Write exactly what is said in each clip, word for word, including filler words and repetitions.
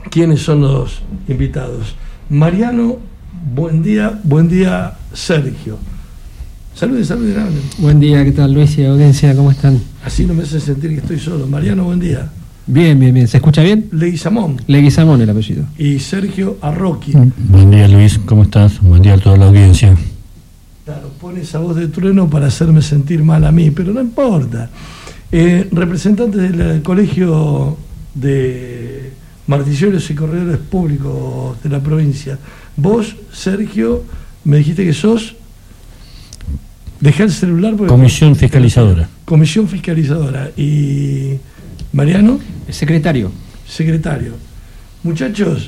quiénes son los invitados. Mariano, buen día, buen día Sergio. Saludos, saludos. Buen día, ¿qué tal Luis y audiencia? ¿Cómo están? Así no me hace sentir que estoy solo. Mariano, buen día. Bien, bien, bien. ¿Se escucha bien? Leguizamón. Leguizamón el apellido. Y Sergio Arroqui. Buen día Luis, ¿cómo estás? Buen día a toda la audiencia. Claro, pone esa voz de trueno para hacerme sentir mal a mí, pero no importa. Eh, representantes del Colegio de Martilleros y Corredores Públicos de la provincia. Vos, Sergio, me dijiste que sos... Dejá el celular porque... Comisión Fiscalizadora. Comisión Fiscalizadora. Y... Mariano. Secretario. Secretario. Muchachos,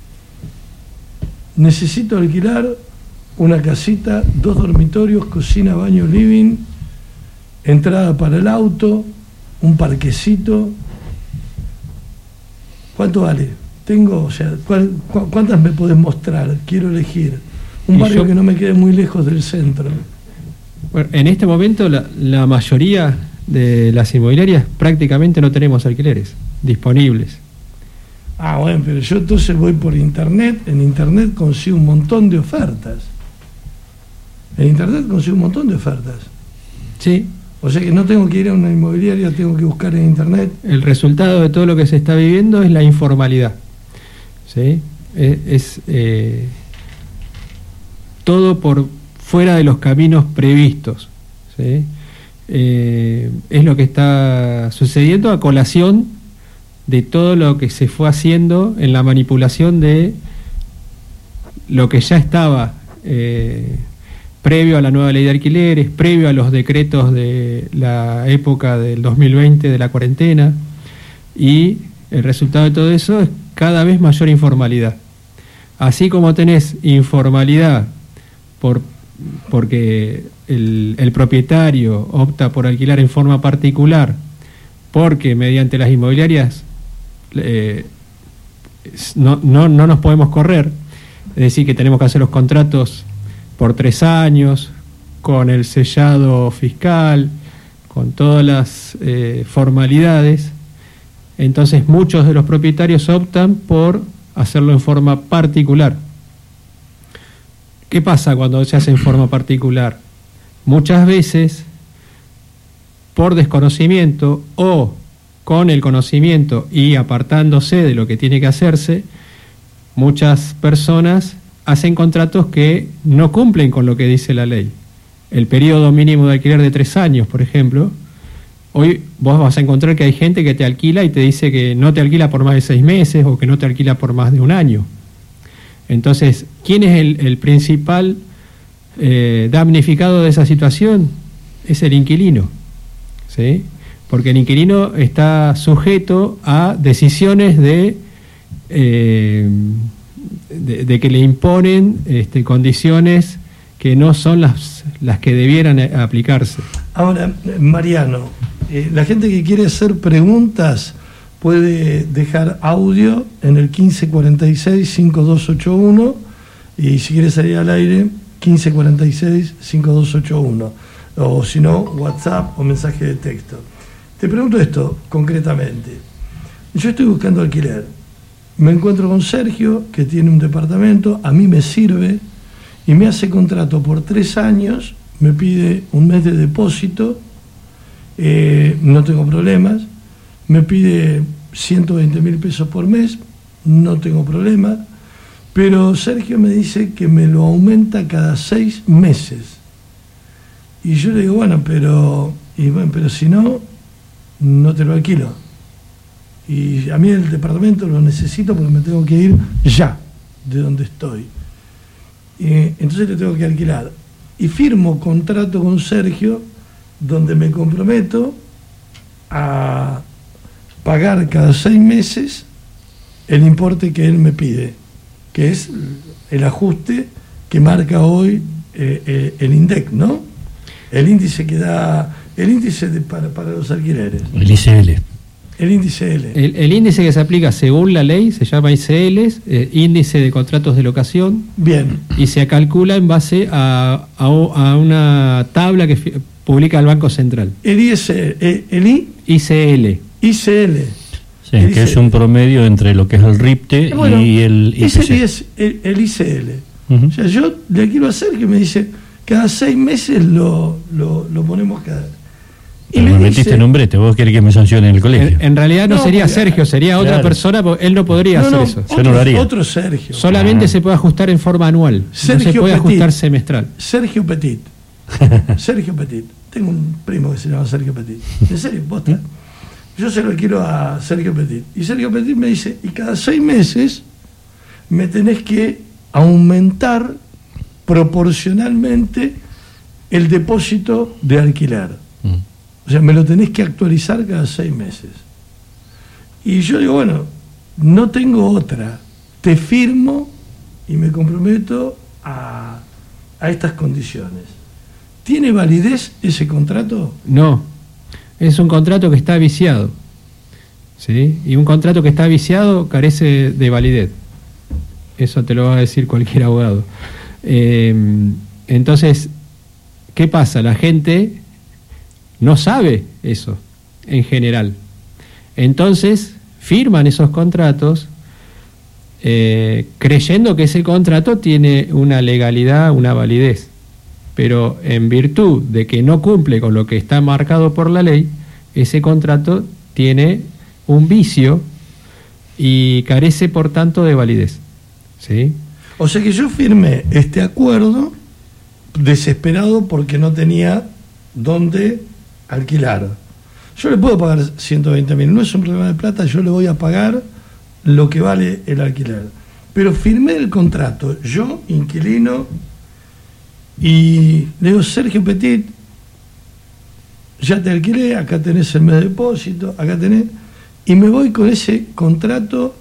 necesito alquilar una casita, dos dormitorios, cocina, baño, living, entrada para el auto, un parquecito. ¿Cuánto vale? Tengo, o sea, ¿cuál, cu ¿cuántas me podés mostrar? Quiero elegir. Un barrio yo, que no me quede muy lejos del centro. Bueno, en este momento la, la mayoría de las inmobiliarias prácticamente no tenemos alquileres disponibles. Ah, bueno, pero yo entonces voy por internet. En internet consigo un montón de ofertas. En internet consigo un montón de ofertas. Sí. O sea que no tengo que ir a una inmobiliaria, tengo que buscar en internet. El resultado de todo lo que se está viviendo es la informalidad. ¿Sí? Es, es eh, todo por fuera de los caminos previstos. ¿Sí? Eh, es lo que está sucediendo a colación de todo lo que se fue haciendo en la manipulación de lo que ya estaba eh, previo a la nueva ley de alquileres, previo a los decretos de la época del dos mil veinte de la cuarentena, y el resultado de todo eso es cada vez mayor informalidad. Así como tenés informalidad por, porque el, el propietario opta por alquilar en forma particular, porque mediante las inmobiliarias eh, no, no, no nos podemos correr, es decir, que tenemos que hacer los contratos por tres años, con el sellado fiscal, con todas las eh, formalidades. Entonces muchos de los propietarios optan por hacerlo en forma particular. ¿Qué pasa cuando se hace en forma particular? Muchas veces, por desconocimiento o con el conocimiento y apartándose de lo que tiene que hacerse, muchas personas hacen contratos que no cumplen con lo que dice la ley. El periodo mínimo de alquiler de tres años, por ejemplo, hoy vos vas a encontrar que hay gente que te alquila y te dice que no te alquila por más de seis meses o que no te alquila por más de un año. Entonces, ¿quién es el, el principal eh, damnificado de esa situación? Es el inquilino, ¿sí? Porque el inquilino está sujeto a decisiones de... Eh, De, de que le imponen este, condiciones que no son las, las que debieran aplicarse. Ahora, Mariano, eh, la gente que quiere hacer preguntas puede dejar audio en el quince cuarenta y seis, cincuenta y dos ochenta y uno y si quiere salir al aire, quince cuarenta y seis, cincuenta y dos ochenta y uno, o si no, WhatsApp o mensaje de texto. Te pregunto esto concretamente. Yo estoy buscando alquiler. Me encuentro con Sergio, que tiene un departamento, a mí me sirve, y me hace contrato por tres años, me pide un mes de depósito, eh, no tengo problemas, me pide ciento veinte mil pesos por mes, no tengo problema, pero Sergio me dice que me lo aumenta cada seis meses. Y yo le digo, bueno, pero, y bueno, pero si no, no te lo alquilo. Y a mí el departamento lo necesito porque me tengo que ir ya de donde estoy. Eh, entonces le tengo que alquilar. Y firmo contrato con Sergio donde me comprometo a pagar cada seis meses el importe que él me pide, que es el ajuste que marca hoy eh, eh, el INDEC, ¿no? El índice que da, el índice de, para, para los alquileres. El I C L. El índice L. El, el índice que se aplica según la ley se llama I C L, eh, índice de contratos de locación. Bien. Y se calcula en base a, a, a una tabla que fi, publica el Banco Central. El I S L, el I I C L. I C L. Sí, que es un promedio entre lo que es el RIPTE bueno, y el I P C. Ese es el, el I C L. Uh-huh. O sea, yo le quiero hacer que me dice, cada seis meses lo, lo, lo ponemos cada... Y me, me metiste dice, en un brete, vos querés que me sancione en el colegio. En, en realidad no, no sería porque, Sergio, sería claro. otra persona, porque él no podría no, hacer no, eso. Otro, yo no lo haría. Otro Sergio. Solamente ah. se puede ajustar en forma anual, Sergio no se puede Petit, ajustar semestral. Sergio Petit. Sergio Petit. Tengo un primo que se llama Sergio Petit. En serio, posta. Yo se lo quiero a Sergio Petit. Y Sergio Petit me dice, y cada seis meses me tenés que aumentar proporcionalmente el depósito de alquiler. Mm. O sea, me lo tenés que actualizar cada seis meses. Y yo digo, bueno, no tengo otra. Te firmo y me comprometo a, a estas condiciones. ¿Tiene validez ese contrato? No, es un contrato que está viciado. ¿Sí? Y un contrato que está viciado carece de validez. Eso te lo va a decir cualquier abogado. Eh, entonces, ¿qué pasa? La gente no sabe eso en general. Entonces firman esos contratos eh, creyendo que ese contrato tiene una legalidad, una validez, pero en virtud de que no cumple con lo que está marcado por la ley, ese contrato tiene un vicio y carece por tanto de validez. ¿Sí? O sea que yo firmé este acuerdo desesperado porque no tenía dónde alquilar. Yo le puedo pagar ciento veinte mil, no es un problema de plata, yo le voy a pagar lo que vale el alquiler. Pero firmé el contrato, yo, inquilino, y le digo, Sergio Petit, ya te alquilé, acá tenés el mes de depósito, acá tenés, y me voy con ese contrato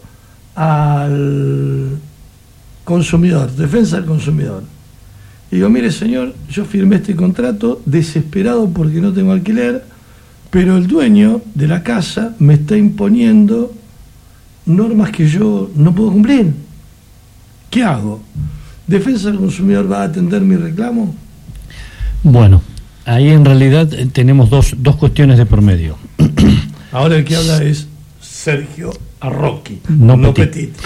al consumidor, defensa del consumidor. Y digo, mire señor, yo firmé este contrato desesperado porque no tengo alquiler, pero el dueño de la casa me está imponiendo normas que yo no puedo cumplir. ¿Qué hago? ¿Defensa del consumidor va a atender mi reclamo? Bueno, ahí en realidad tenemos dos, dos cuestiones de por medio. Ahora el que habla es Sergio Arroqui, no, no Petit. Petit.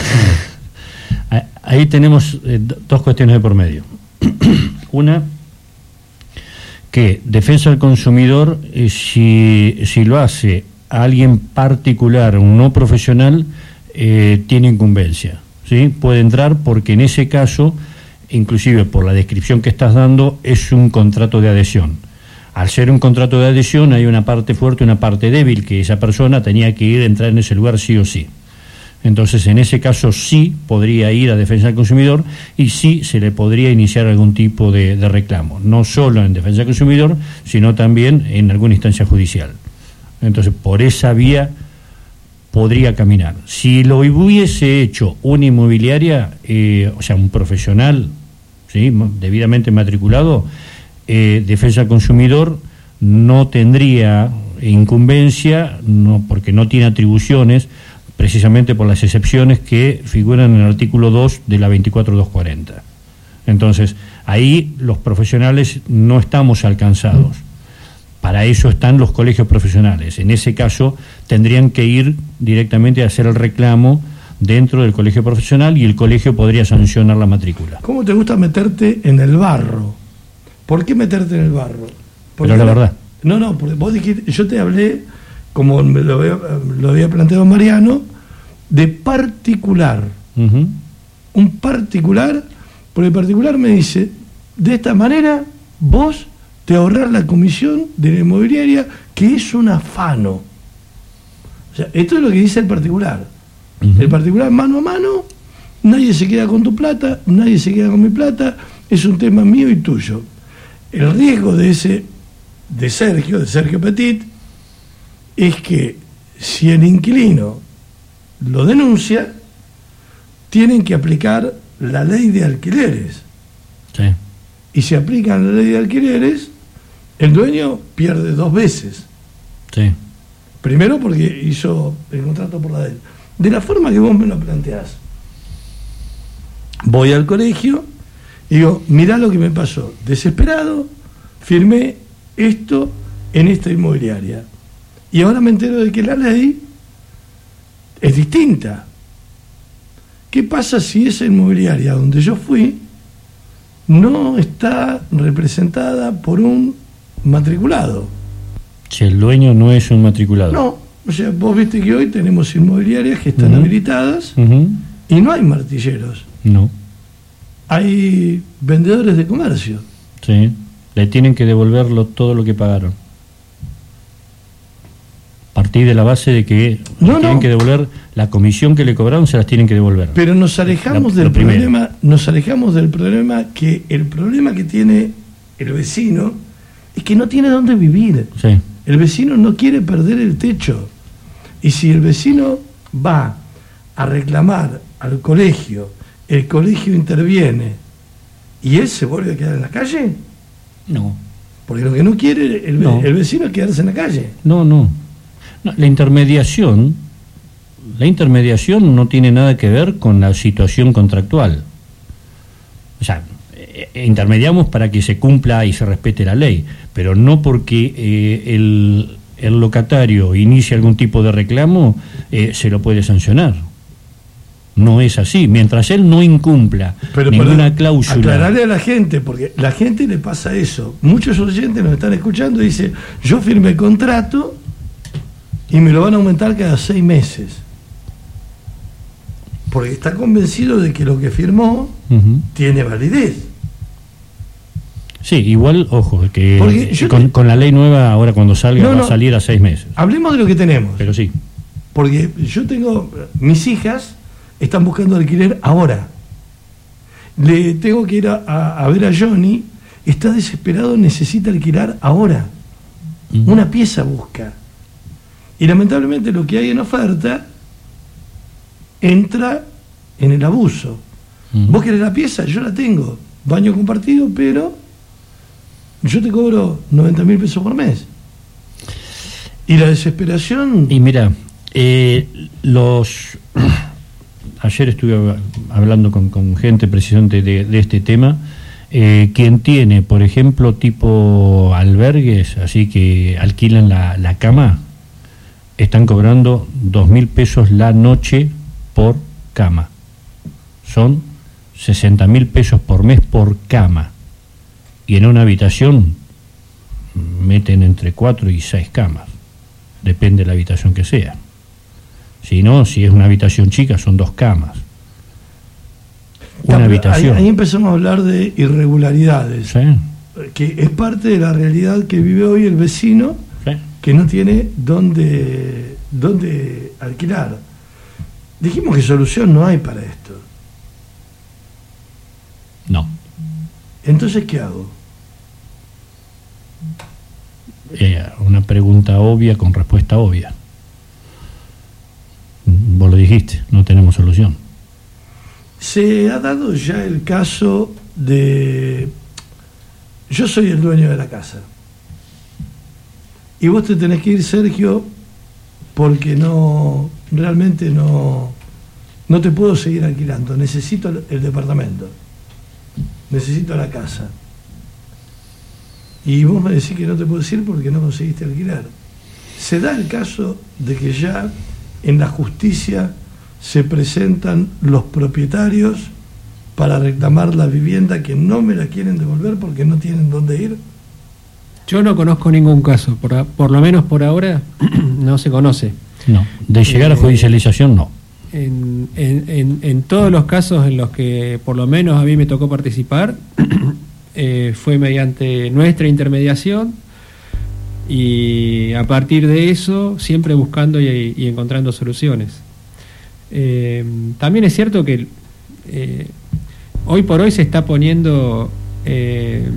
Ahí tenemos eh, dos cuestiones de por medio. Una, que defensa del consumidor, eh, si, si lo hace a alguien particular, un no profesional, eh, tiene incumbencia, ¿sí? Puede entrar porque en ese caso, inclusive por la descripción que estás dando, es un contrato de adhesión. Al ser un contrato de adhesión hay una parte fuerte y una parte débil, que esa persona tenía que ir a entrar en ese lugar sí o sí. Entonces, en ese caso sí podría ir a defensa del consumidor y sí se le podría iniciar algún tipo de, de reclamo, no solo en defensa del consumidor, sino también en alguna instancia judicial. Entonces, por esa vía podría caminar. Si lo hubiese hecho una inmobiliaria, eh, o sea, un profesional, ¿sí?, debidamente matriculado, eh, defensa del consumidor no tendría incumbencia, no, porque no tiene atribuciones, precisamente por las excepciones que figuran en el artículo dos de la veinticuatro doscientos cuarenta. Entonces, ahí los profesionales no estamos alcanzados. Para eso están los colegios profesionales. En ese caso, tendrían que ir directamente a hacer el reclamo dentro del colegio profesional y el colegio podría sancionar la matrícula. ¿Cómo te gusta meterte en el barro? ¿Por qué meterte en el barro? Porque Pero la verdad. No, no, porque vos dijiste, yo te hablé, como me lo había, lo había planteado Mariano, de particular. Uh-huh. Un particular, porque el particular me dice, de esta manera vos te ahorrás la comisión de la inmobiliaria, que es un afano. O sea, esto es lo que dice el particular. Uh-huh. El particular mano a mano, nadie se queda con tu plata, nadie se queda con mi plata, es un tema mío y tuyo. El riesgo de ese, de Sergio, de Sergio Petit, es que si el inquilino lo denuncia, tienen que aplicar la ley de alquileres. Sí. Y si aplican la ley de alquileres, el dueño pierde dos veces. Sí. Primero porque hizo el contrato por la ley. De la forma que vos me lo planteás, voy al colegio y digo, mirá lo que me pasó. Desesperado, firmé esto en esta inmobiliaria. Y ahora me entero de que la ley es distinta. ¿Qué pasa si esa inmobiliaria donde yo fui no está representada por un matriculado? Si el dueño no es un matriculado. No, o sea, vos viste que hoy tenemos inmobiliarias que están uh-huh. habilitadas uh-huh. y no hay martilleros. No. Hay vendedores de comercio. Sí, le tienen que devolverlo todo lo que pagaron. Partí de la base de que no, tienen no. que devolver la comisión que le cobraron, se las tienen que devolver. Pero nos alejamos la, del primero. problema, nos alejamos del problema que el problema que tiene el vecino es que no tiene dónde vivir. Sí. El vecino no quiere perder el techo. Y si el vecino va a reclamar al colegio, el colegio interviene y él se vuelve a quedar en la calle, No. porque lo que no quiere el, No. el vecino es quedarse en la calle. No, no. No, la intermediación, la intermediación no tiene nada que ver con la situación contractual. O sea, eh, intermediamos para que se cumpla y se respete la ley, pero no porque eh, el, el locatario inicie algún tipo de reclamo, eh, se lo puede sancionar. No es así. Mientras él no incumpla Pero ninguna para cláusula. aclararle a la gente, porque la gente le pasa eso. Muchos oyentes nos están escuchando y dicen, yo firmé el contrato y me lo van a aumentar cada seis meses. Porque está convencido de que lo que firmó Uh-huh. tiene validez. Sí, igual, ojo, que Porque yo con, te- con la ley nueva, ahora cuando salga, No, va no. a salir a seis meses. Hablemos de lo que tenemos. Pero sí. Porque yo tengo, mis hijas están buscando alquiler ahora. Le tengo que ir a, a- a ver a Johnny, está desesperado, necesita alquilar ahora. Uh-huh. Una pieza busca. Y lamentablemente lo que hay en oferta entra en el abuso. Uh-huh. Vos querés la pieza, yo la tengo. Baño compartido, pero yo te cobro noventa mil pesos por mes. Y la desesperación... Y mira, eh, los ayer estuve hablando con, con gente precisamente de, de este tema. Eh, quien tiene, por ejemplo, tipo albergues, así que alquilan la, la cama, están cobrando dos mil pesos la noche por cama. Son sesenta mil pesos por mes por cama. Y en una habitación meten entre cuatro y seis camas. Depende de la habitación que sea. Si no, si es una habitación chica, son dos camas. Una Ahí, habitación. ahí empezamos a hablar de irregularidades, Sí, que es parte de la realidad que vive hoy el vecino, sí. que no tiene dónde, dónde alquilar. Dijimos que solución no hay para esto. No. Entonces, ¿qué hago? Eh, una pregunta obvia con respuesta obvia. Vos lo dijiste, no tenemos solución. Se ha dado ya el caso de... Yo soy el dueño de la casa. Y vos te tenés que ir, Sergio, porque no... Realmente no... No te puedo seguir alquilando. Necesito el, el departamento. Necesito la casa. Y vos me decís que no te puedo decir porque no conseguiste alquilar. Se da el caso de que ya en la justicia se presentan los propietarios para reclamar la vivienda que no me la quieren devolver porque no tienen dónde ir. Yo no conozco ningún caso, por, a- por lo menos por ahora no se conoce. No. De llegar a Eh, judicialización, no. En, en, en, en todos los casos en los que por lo menos a mí me tocó participar, eh, fue mediante nuestra intermediación y a partir de eso siempre buscando y, y encontrando soluciones. Eh, también es cierto que eh, hoy por hoy se está poniendo eh,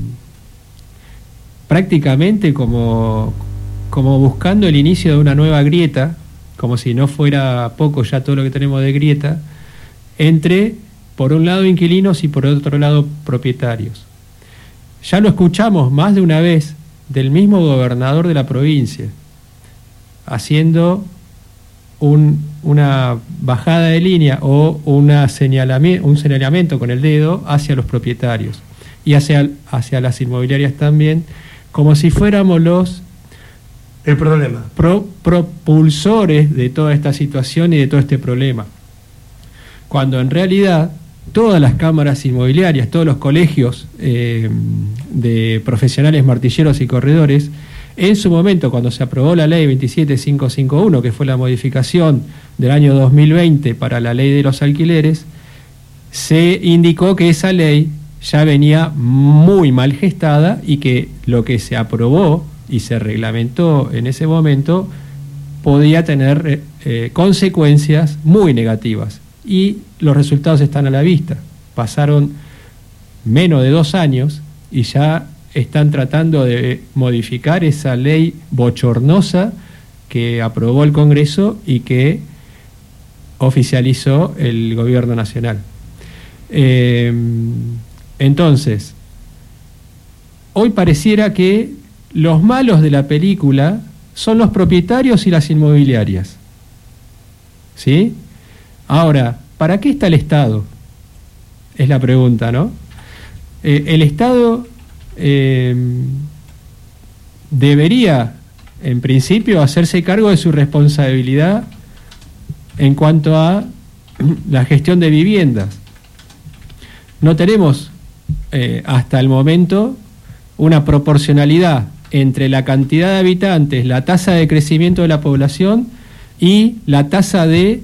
prácticamente como, como buscando el inicio de una nueva grieta, como si no fuera poco ya todo lo que tenemos de grieta, entre, por un lado, inquilinos y por otro lado, propietarios. Ya lo escuchamos más de una vez del mismo gobernador de la provincia, haciendo un, una bajada de línea o una señalami- un señalamiento con el dedo hacia los propietarios y hacia, hacia las inmobiliarias también, como si fuéramos los el problema. Pro, propulsores de toda esta situación y de todo este problema. Cuando en realidad todas las cámaras inmobiliarias, todos los colegios eh, de profesionales martilleros y corredores, en su momento, cuando se aprobó la ley veintisiete mil quinientos cincuenta y uno, que fue la modificación del año dos mil veinte para la ley de los alquileres, se indicó que esa ley ya venía muy mal gestada y que lo que se aprobó y se reglamentó en ese momento podía tener eh, consecuencias muy negativas. Y los resultados están a la vista. Pasaron menos de dos años y ya están tratando de modificar esa ley bochornosa que aprobó el Congreso y que oficializó el Gobierno Nacional. Eh, entonces, hoy pareciera que los malos de la película son los propietarios y las inmobiliarias. ¿Sí? Ahora, ¿para qué está el Estado? Es la pregunta, ¿no? Eh, el Estado eh, debería, en principio, hacerse cargo de su responsabilidad en cuanto a la gestión de viviendas. No tenemos eh, hasta el momento una proporcionalidad entre la cantidad de habitantes, la tasa de crecimiento de la población y la tasa de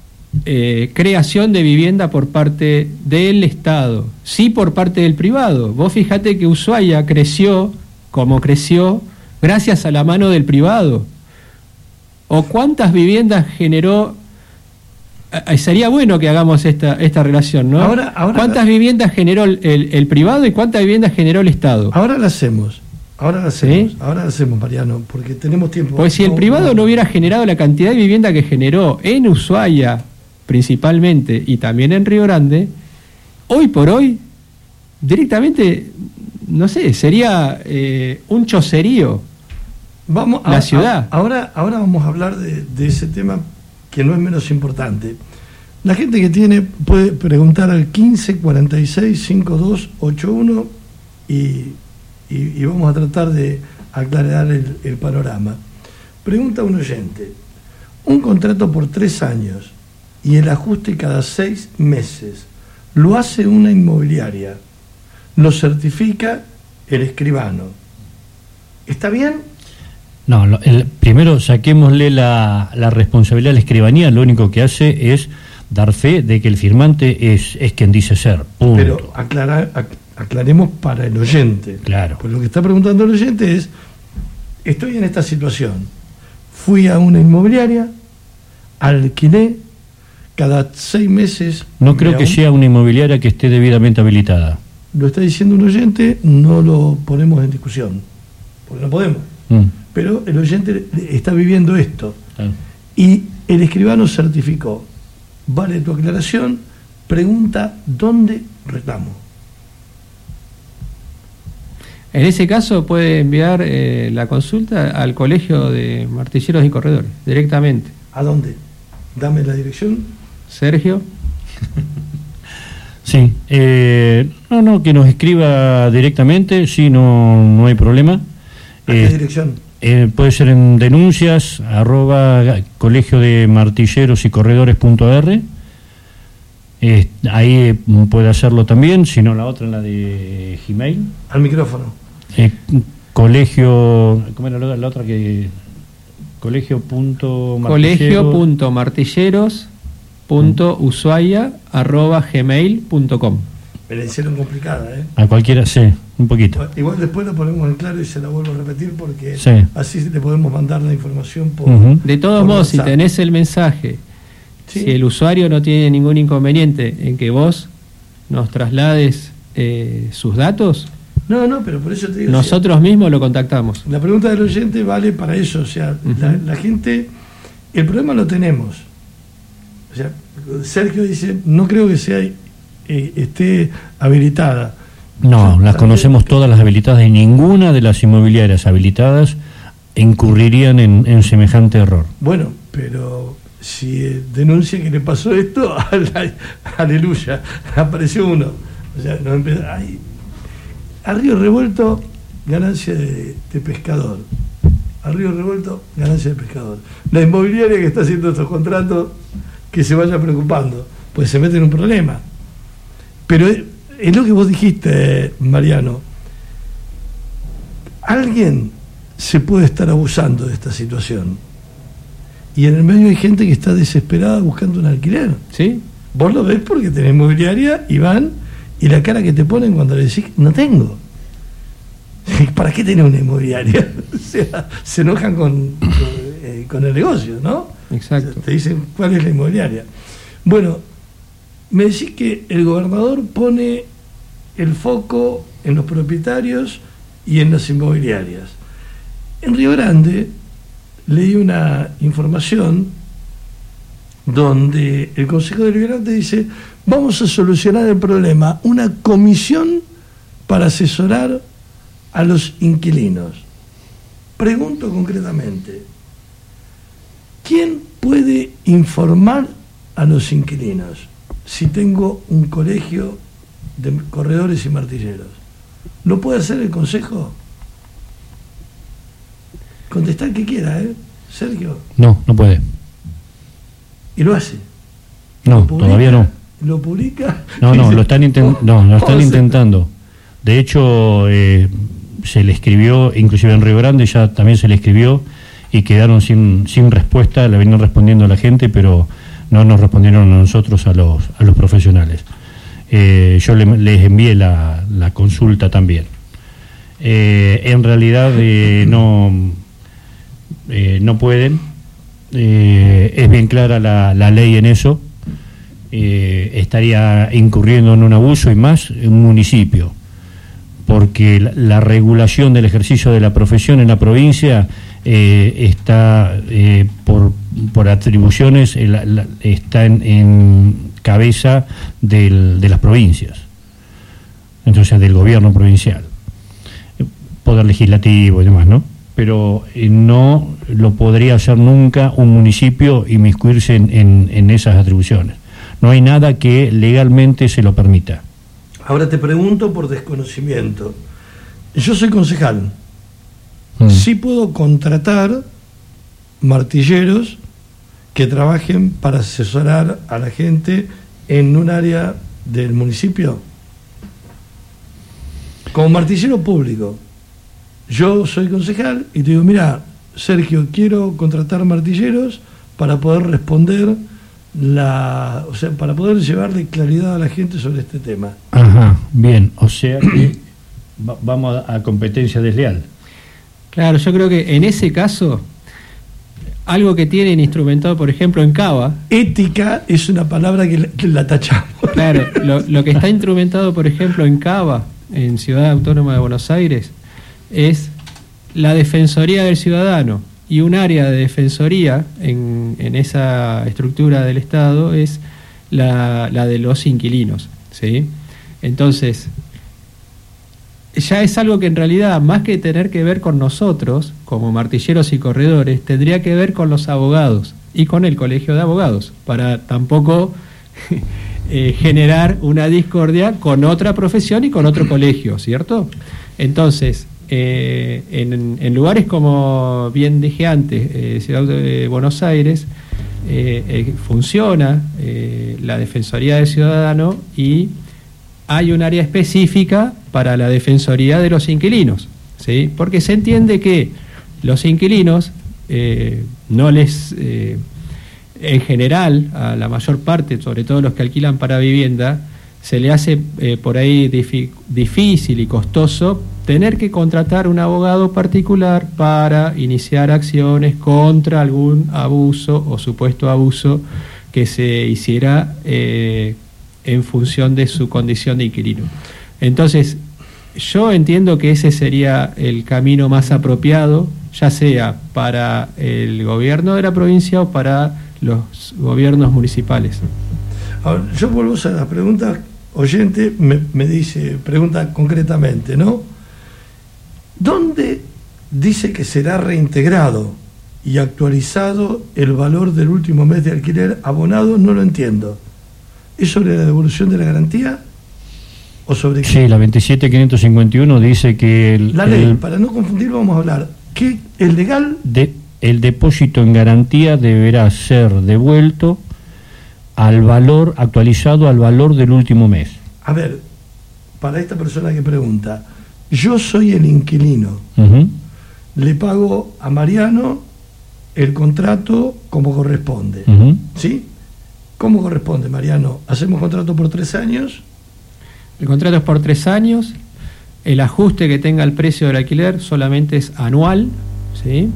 eh, creación de vivienda por parte del Estado, sí por parte del privado. Vos fijate que Ushuaia creció como creció gracias a la mano del privado. ¿O cuántas viviendas generó? Eh, sería bueno que hagamos esta, esta relación, ¿no? Ahora, ahora ¿Cuántas la... viviendas generó el, el, el privado y cuántas viviendas generó el Estado? Ahora lo hacemos. Ahora lo hacemos, ¿Sí? ahora lo hacemos, Mariano, porque tenemos tiempo. Pues si el privado no hubiera generado la cantidad de vivienda que generó en Ushuaia, principalmente, y también en Río Grande, hoy por hoy, directamente, no sé, sería eh, un chocerío vamos la a, ciudad. A, ahora, ahora vamos a hablar de, de ese tema que no es menos importante. La gente que tiene puede preguntar al quince cuarenta y seis cincuenta y dos ochenta y uno y... Y, y vamos a tratar de aclarar el, el panorama. Pregunta un oyente: un contrato por tres años y el ajuste cada seis meses lo hace una inmobiliaria, lo certifica el escribano, ¿está bien? No, lo, el, primero saquémosle la, la responsabilidad a la escribanía. Lo único que hace es dar fe de que el firmante es, es quien dice ser, punto. Pero aclarar, ac, aclaremos para el oyente. Claro. Pues lo que está preguntando el oyente es: estoy en esta situación, fui a una inmobiliaria, alquilé, cada seis meses... No creo que un... sea una inmobiliaria que esté debidamente habilitada. Lo está diciendo un oyente, no lo ponemos en discusión, porque no podemos. Mm. Pero el oyente está viviendo esto. Claro. Y el escribano certificó. Vale tu aclaración, pregunta dónde reclamo. En ese caso puede enviar eh, la consulta al Colegio de Martilleros y Corredores, directamente. ¿A dónde? Dame la dirección. Sergio. Sí, eh, no, no, que nos escriba directamente, sí, no, no hay problema. ¿A qué eh, dirección? Eh, puede ser en denuncias, arroba colegio de martilleros y corredores punto r. Eh, ahí puede hacerlo también, si no la otra en la de Gmail. Al micrófono. Eh, colegio, ¿cómo era la, la otra que? Colegio punto colegio punto martilleros punto ushuaia arroba gmail punto com. Me la hicieron complicada, ¿eh? A cualquiera, sí, un poquito. Igual después la ponemos en claro y se la vuelvo a repetir porque sí. Así le podemos mandar la información por... Uh-huh. De todos modos, WhatsApp. Si tenés el mensaje, ¿sí? Si el usuario no tiene ningún inconveniente en que vos nos traslades eh, sus datos... No, no, pero por eso te digo... Nosotros o sea, mismos lo contactamos. La pregunta del oyente vale para eso, o sea, uh-huh. la, la gente... El problema lo tenemos. O sea, Sergio dice, no creo que sea... Eh, esté habilitada. No, las conocemos todas las habilitadas y ninguna de las inmobiliarias habilitadas incurrirían en, en semejante error. Bueno, pero si eh, denuncia que le pasó esto, aleluya, apareció uno. O sea, no empe- ay, a río revuelto, ganancia de, de pescador. al río revuelto, ganancia del pescador. La inmobiliaria que está haciendo estos contratos, que se vaya preocupando, pues se mete en un problema. Pero es, es lo que vos dijiste, Mariano. Alguien se puede estar abusando de esta situación. Y en el medio hay gente que está desesperada buscando un alquiler. ¿Sí? Vos lo ves porque tenés inmobiliaria y van, y la cara que te ponen cuando le decís, no tengo. ¿Para qué tenés una inmobiliaria? O sea, se enojan con, con, eh, con el negocio, ¿no? Exacto. O sea, te dicen, ¿cuál es la inmobiliaria? Bueno, me decís que el gobernador pone el foco en los propietarios y en las inmobiliarias. En Río Grande leí una información donde el Consejo Deliberante dice, vamos a solucionar el problema, una comisión para asesorar a los inquilinos. Pregunto concretamente, ¿quién puede informar a los inquilinos si tengo un colegio de corredores y martilleros? ¿Lo puede hacer el Consejo? Contestar que quiera, ¿eh? Sergio. No, no puede. Y lo hace. No, ¿Lo publica? todavía no. ¿Lo publica? No, no, Dice, lo están, inten- no, lo están oh, intentando. De hecho, eh, se le escribió, inclusive en Río Grande ya también se le escribió y quedaron sin, sin respuesta, le venían respondiendo a la gente, pero no nos respondieron a nosotros, a los, a los profesionales. Eh, yo le, les envié la, la consulta también. Eh, en realidad eh, no, eh, no pueden, eh, es bien clara la, la ley en eso, eh, estaría incurriendo en un abuso y más en un municipio, porque la, la regulación del ejercicio de la profesión en la provincia eh, está eh, por, por atribuciones, eh, la, la, está en, en cabeza del, de las provincias, entonces del gobierno provincial, poder legislativo y demás, ¿no? Pero eh, no lo podría hacer nunca un municipio inmiscuirse en, en, en esas atribuciones. No hay nada que legalmente se lo permita. Ahora te pregunto por desconocimiento. Yo soy concejal. Mm. Sí puedo contratar martilleros que trabajen para asesorar a la gente en un área del municipio. Como martillero público. Yo soy concejal y te digo, mira, Sergio, quiero contratar martilleros para poder responder la, o sea, para poder llevarle claridad a la gente sobre este tema. Ajá, bien, o sea que va, vamos a, a competencia desleal. Claro, yo creo que en ese caso, algo que tienen instrumentado, por ejemplo, en Cava. Ética es una palabra que la, que la tachamos. Claro, lo, lo que está instrumentado, por ejemplo, en Cava, en Ciudad Autónoma de Buenos Aires, es la Defensoría del Ciudadano, y un área de defensoría en, en esa estructura del Estado es la, la de los inquilinos, ¿sí? Entonces, ya es algo que en realidad, más que tener que ver con nosotros, como martilleros y corredores, tendría que ver con los abogados y con el colegio de abogados, para tampoco eh, generar una discordia con otra profesión y con otro colegio, ¿cierto? Entonces, Eh, en, en lugares como bien dije antes, eh, Ciudad de Buenos Aires, eh, eh, funciona eh, la Defensoría del Ciudadano y hay un área específica para la Defensoría de los Inquilinos, ¿sí? Porque se entiende que los inquilinos eh, no les, eh, en general, a la mayor parte, sobre todo los que alquilan para vivienda, se le hace eh, por ahí difi- difícil y costoso tener que contratar un abogado particular para iniciar acciones contra algún abuso o supuesto abuso que se hiciera eh, en función de su condición de inquilino. Entonces, yo entiendo que ese sería el camino más apropiado, ya sea para el gobierno de la provincia o para los gobiernos municipales. Ahora, yo vuelvo a la pregunta, oyente me, me dice, pregunta concretamente, ¿no? ¿Dónde dice que será reintegrado y actualizado el valor del último mes de alquiler abonado? No lo entiendo. ¿Es sobre la devolución de la garantía? ¿O sobre qué? Sí, la veintisiete mil quinientos cincuenta y uno dice que... El, la ley, el, para no confundir, vamos a hablar. ¿Qué ¿Es legal? De, el depósito en garantía deberá ser devuelto al valor, actualizado al valor del último mes. A ver, para esta persona que pregunta, yo soy el inquilino, Uh-huh. le pago a Mariano el contrato como corresponde, Uh-huh. ¿sí? ¿Cómo corresponde, Mariano? ¿Hacemos contrato por tres años? El contrato es por tres años, el ajuste que tenga el precio del alquiler solamente es anual, ¿sí?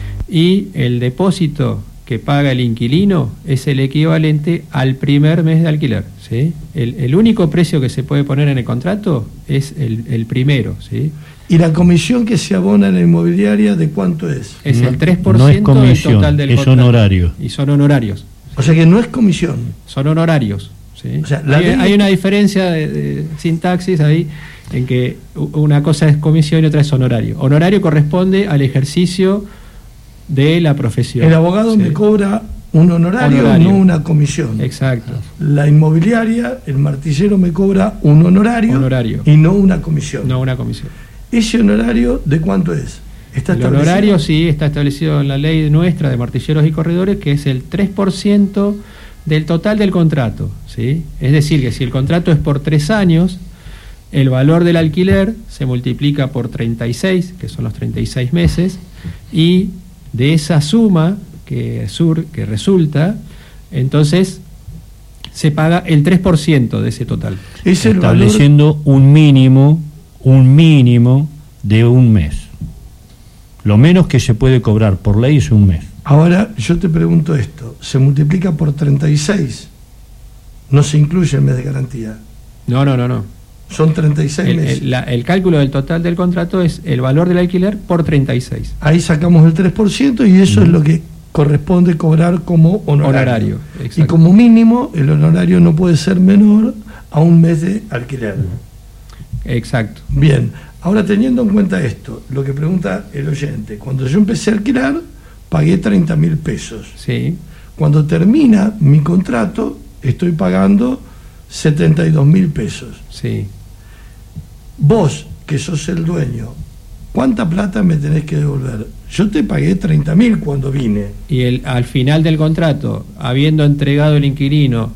Y el depósito que paga el inquilino es el equivalente al primer mes de alquiler, ¿sí? El, el único precio que se puede poner en el contrato es el, el primero, ¿sí? ¿Y la comisión que se abona en la inmobiliaria de cuánto es? Es No- el tres por no es ciento del comisión, total del es contrato. honorario. Y son honorarios. O sea que no es comisión. Son honorarios, ¿sí? O sea, la hay, ley- hay una diferencia de, de sintaxis ahí, en que u- una cosa es comisión y otra es honorario. Honorario corresponde al ejercicio de la profesión. El abogado ¿sí? me cobra un honorario, Honorario. no una comisión. Exacto. La inmobiliaria, el martillero me cobra un honorario, Honorario. y no una comisión. No una comisión. ¿Ese honorario de cuánto es? ¿Está El establecido? honorario sí está establecido en la ley nuestra de martilleros y corredores, que es el tres por ciento del total del contrato, ¿sí? Es decir, que si el contrato es por tres años, el valor del alquiler se multiplica por treinta y seis, que son los treinta y seis meses, y de esa suma que, sur, que resulta, entonces se paga el tres por ciento de ese total. Es el valor. Estableciendo un mínimo, un mínimo de un mes. Lo menos que se puede cobrar por ley es un mes. Ahora yo te pregunto esto, ¿se multiplica por treinta y seis? No se incluye el mes de garantía. No, no, no, no. Son treinta y seis El, meses. el- la- el cálculo del total del contrato es el valor del alquiler por treinta y seis. Ahí sacamos el tres por ciento y eso es lo que corresponde cobrar como honorario. Honorario, Y exacto. como mínimo el honorario no puede ser menor a un mes de alquiler. Exacto. Bien, ahora teniendo en cuenta esto, lo que pregunta el oyente, cuando yo empecé a alquilar pagué treinta mil pesos. Sí, Cuando termina mi contrato estoy pagando setenta y dos mil pesos. sí. Vos, que sos el dueño, ¿cuánta plata me tenés que devolver? Yo te pagué treinta mil cuando vine. Y el, al final del contrato, habiendo entregado el inquilino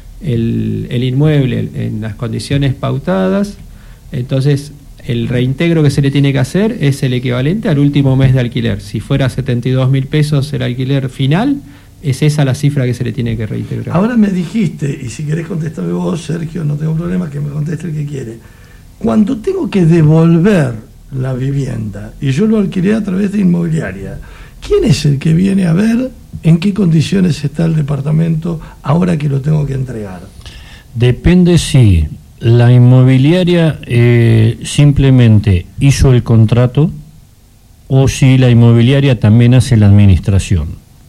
el, el inmueble en las condiciones pautadas, entonces el reintegro que se le tiene que hacer es el equivalente al último mes de alquiler. Si fuera setenta y dos mil pesos el alquiler final, es esa la cifra que se le tiene que reintegrar. Ahora me dijiste, y si querés contestarme vos, Sergio, no tengo problema, que me conteste el que quiere. Cuando tengo que devolver la vivienda y yo lo alquilé a través de inmobiliaria, ¿quién es el que viene a ver en qué condiciones está el departamento ahora que lo tengo que entregar? Depende si la inmobiliaria eh, simplemente hizo el contrato o si la inmobiliaria también hace la administración.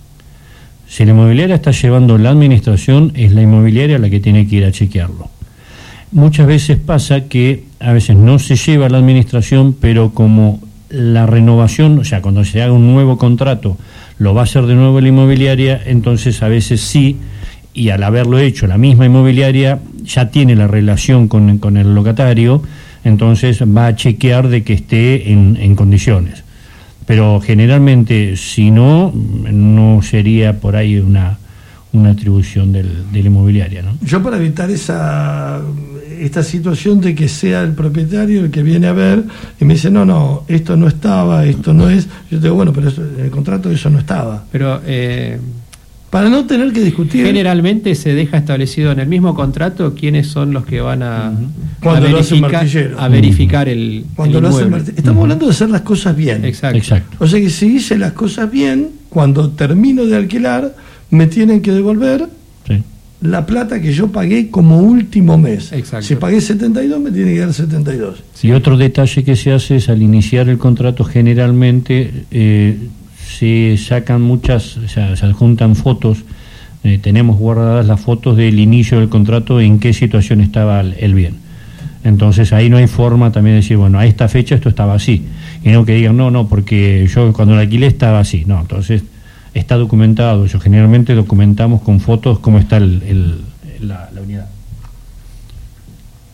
Si la inmobiliaria está llevando la administración, es la inmobiliaria la que tiene que ir a chequearlo. Muchas veces pasa que a veces no se lleva la administración, pero como la renovación, o sea, cuando se haga un nuevo contrato, lo va a hacer de nuevo la inmobiliaria, entonces a veces sí, y al haberlo hecho la misma inmobiliaria, ya tiene la relación con, con el locatario, entonces va a chequear de que esté en, en condiciones. Pero generalmente, si no, no sería por ahí una, una atribución del, de la inmobiliaria, ¿no? Yo para evitar esa esta situación de que sea el propietario el que viene a ver y me dice, no, no, esto no estaba, esto no es, yo digo, bueno, pero eso, en el contrato eso no estaba. Pero eh, Para no tener que discutir. generalmente se deja establecido en el mismo contrato quiénes son los que van a, Cuando a lo hace el verificar, martillero. a verificar el, Cuando el lo hace el inmueble. marti- Estamos hablando de hacer las cosas bien. Exacto. Exacto. O sea que si hice las cosas bien, cuando termino de alquilar, me tienen que devolver Sí. la plata que yo pagué como último mes. Exacto. Si pagué setenta y dos, me tiene que dar setenta y dos. Y otro detalle que se hace es al iniciar el contrato, generalmente eh, se sacan muchas, o sea, se adjuntan fotos, eh, tenemos guardadas las fotos del inicio del contrato, en qué situación estaba el, el bien. Entonces ahí no hay forma también de decir, bueno, a esta fecha esto estaba así, y no que digan, no, no, porque yo cuando lo alquilé estaba así. No, entonces está documentado, yo generalmente documentamos con fotos cómo está el, el- la, la unidad.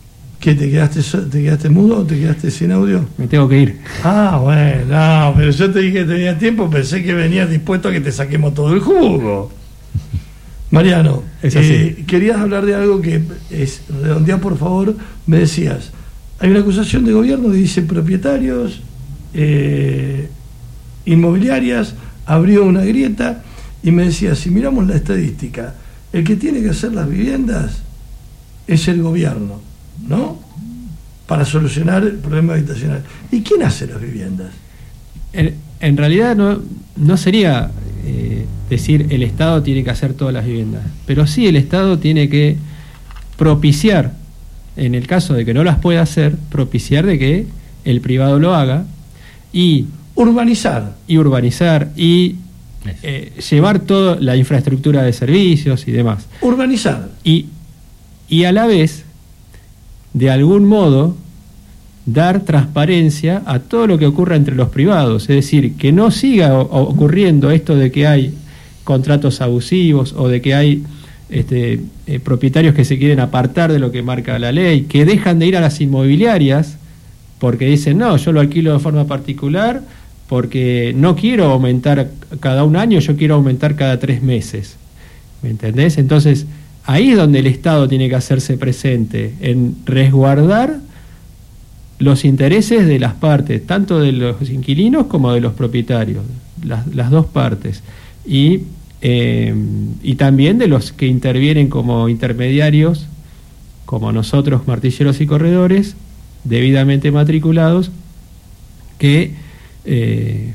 ¿Qué, te quedaste, te quedaste mudo o te quedaste sin audio? Me tengo que ir. Ah, bueno, no, pero yo te dije que tenía tiempo, pensé que venías dispuesto a que te saquemos todo el jugo. Mariano, eh, querías hablar de algo que es, redondea por favor, me decías, hay una acusación de gobierno que dice propietarios, eh, inmobiliarias, abrió una grieta, y me decías, si miramos la estadística, el que tiene que hacer las viviendas es el gobierno, ¿no? Para solucionar el problema habitacional. ¿Y quién hace las viviendas? En, en realidad no, no sería eh, decir el Estado tiene que hacer todas las viviendas, pero sí el Estado tiene que propiciar, en el caso de que no las pueda hacer, propiciar de que el privado lo haga y urbanizar y urbanizar y eh, llevar toda la infraestructura de servicios y demás. Urbanizar. Y, y a la vez, de algún modo, dar transparencia a todo lo que ocurra entre los privados, es decir, que no siga o, ocurriendo esto de que hay contratos abusivos o de que hay este, eh, propietarios que se quieren apartar de lo que marca la ley, que dejan de ir a las inmobiliarias porque dicen, no, yo lo alquilo de forma particular porque no quiero aumentar cada un año, yo quiero aumentar cada tres meses. ¿Me entendés? Entonces, ahí es donde el Estado tiene que hacerse presente, en resguardar los intereses de las partes, tanto de los inquilinos como de los propietarios, las, las dos partes, y, eh, y también de los que intervienen como intermediarios, como nosotros, martilleros y corredores, debidamente matriculados, que eh,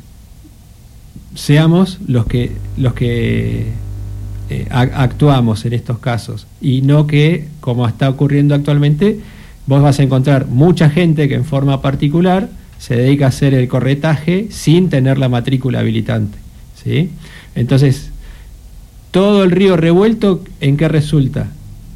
seamos los que, los que eh, actuamos en estos casos, y no que, como está ocurriendo actualmente, vos vas a encontrar mucha gente que en forma particular se dedica a hacer el corretaje sin tener la matrícula habilitante, ¿sí? Entonces, todo el río revuelto, ¿en qué resulta?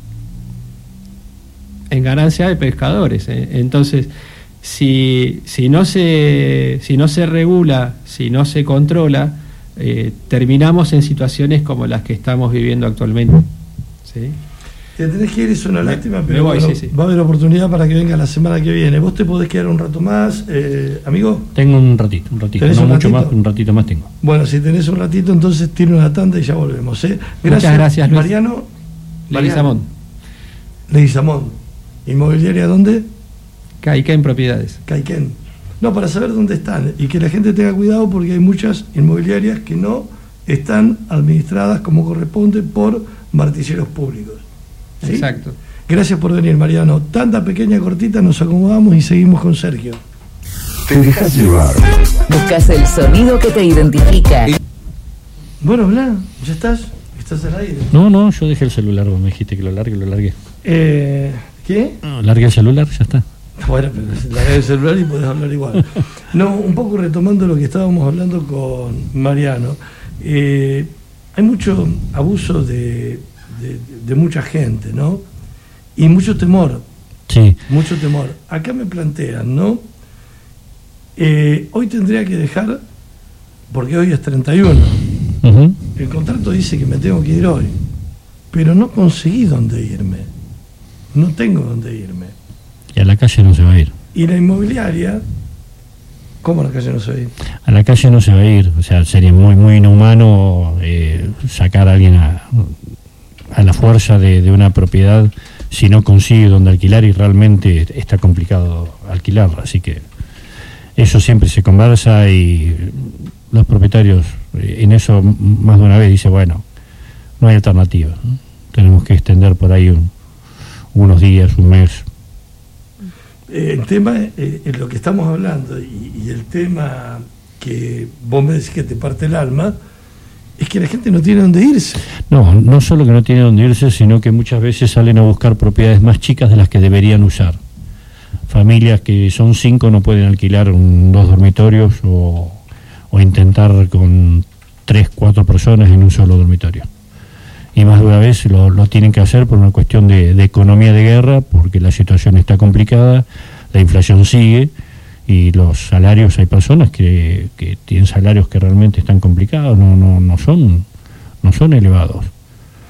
En ganancia de pescadores, ¿eh? Entonces, si, si, no se, si no se regula, si no se controla, eh, terminamos en situaciones como las que estamos viviendo actualmente, ¿sí? Te tenés que ir, es una lástima, pero me voy, bueno, sí, sí. va a haber oportunidad para que venga la semana que viene. ¿Vos te podés quedar un rato más, eh, amigo? Tengo un ratito, un ratito, no un mucho ratito? más, un ratito más tengo. Bueno, si tenés un ratito, entonces tiro una tanda y ya volvemos, ¿eh? Gracias, Muchas gracias, Luis. Mariano. Leguizamón. Leguizamón. ¿Inmobiliaria dónde? Caiquén Propiedades. Caiquén. No, para saber dónde están y que la gente tenga cuidado porque hay muchas inmobiliarias que no están administradas como corresponde por martilleros públicos. ¿Sí? Exacto. Gracias por venir, Mariano. Tanta pequeña cortita, nos acomodamos y seguimos con Sergio. Te dejas llevar. Buscas el sonido que te identifica. Bueno, Bla, ¿ya estás? ¿Estás al aire? No, no, yo dejé el celular, vos me dijiste que lo largue, lo largué. Eh, ¿Qué? No, largué el celular, ya está. Bueno, pero largué el celular y podés hablar igual. No, un poco retomando lo que estábamos hablando con Mariano. Eh, hay mucho abuso de, de, de mucha gente, ¿no? Y mucho temor. Sí. Mucho temor. Acá me plantean, ¿no? Eh, hoy tendría que dejar, porque hoy es treinta y uno. Uh-huh. El contrato dice que me tengo que ir hoy, pero no conseguí dónde irme. No tengo dónde irme. Y a la calle no se va a ir. Y la inmobiliaria, ¿cómo a la calle no se va a ir? A la calle no se va a ir, o sea, sería muy muy inhumano eh, sacar a alguien a, a la fuerza de, de una propiedad si no consigue dónde alquilar y realmente está complicado alquilarla, así que eso siempre se conversa y los propietarios eh, en eso más de una vez dicen, bueno, no hay alternativa, ¿no? Tenemos que extender por ahí un, unos días, un mes. Eh, el tema, eh, en lo que estamos hablando y, y el tema que vos me decís que te parte el alma, es que la gente no tiene dónde irse. No, no solo que no tiene dónde irse, sino que muchas veces salen a buscar propiedades más chicas de las que deberían usar. Familias que son cinco no pueden alquilar un, dos dormitorios o, o intentar con tres, cuatro personas en un solo dormitorio. Y más de una vez lo, lo tienen que hacer por una cuestión de, de economía de guerra, porque la situación está complicada, la inflación sigue y los salarios, hay personas que, que tienen salarios que realmente están complicados, no no no son no son elevados.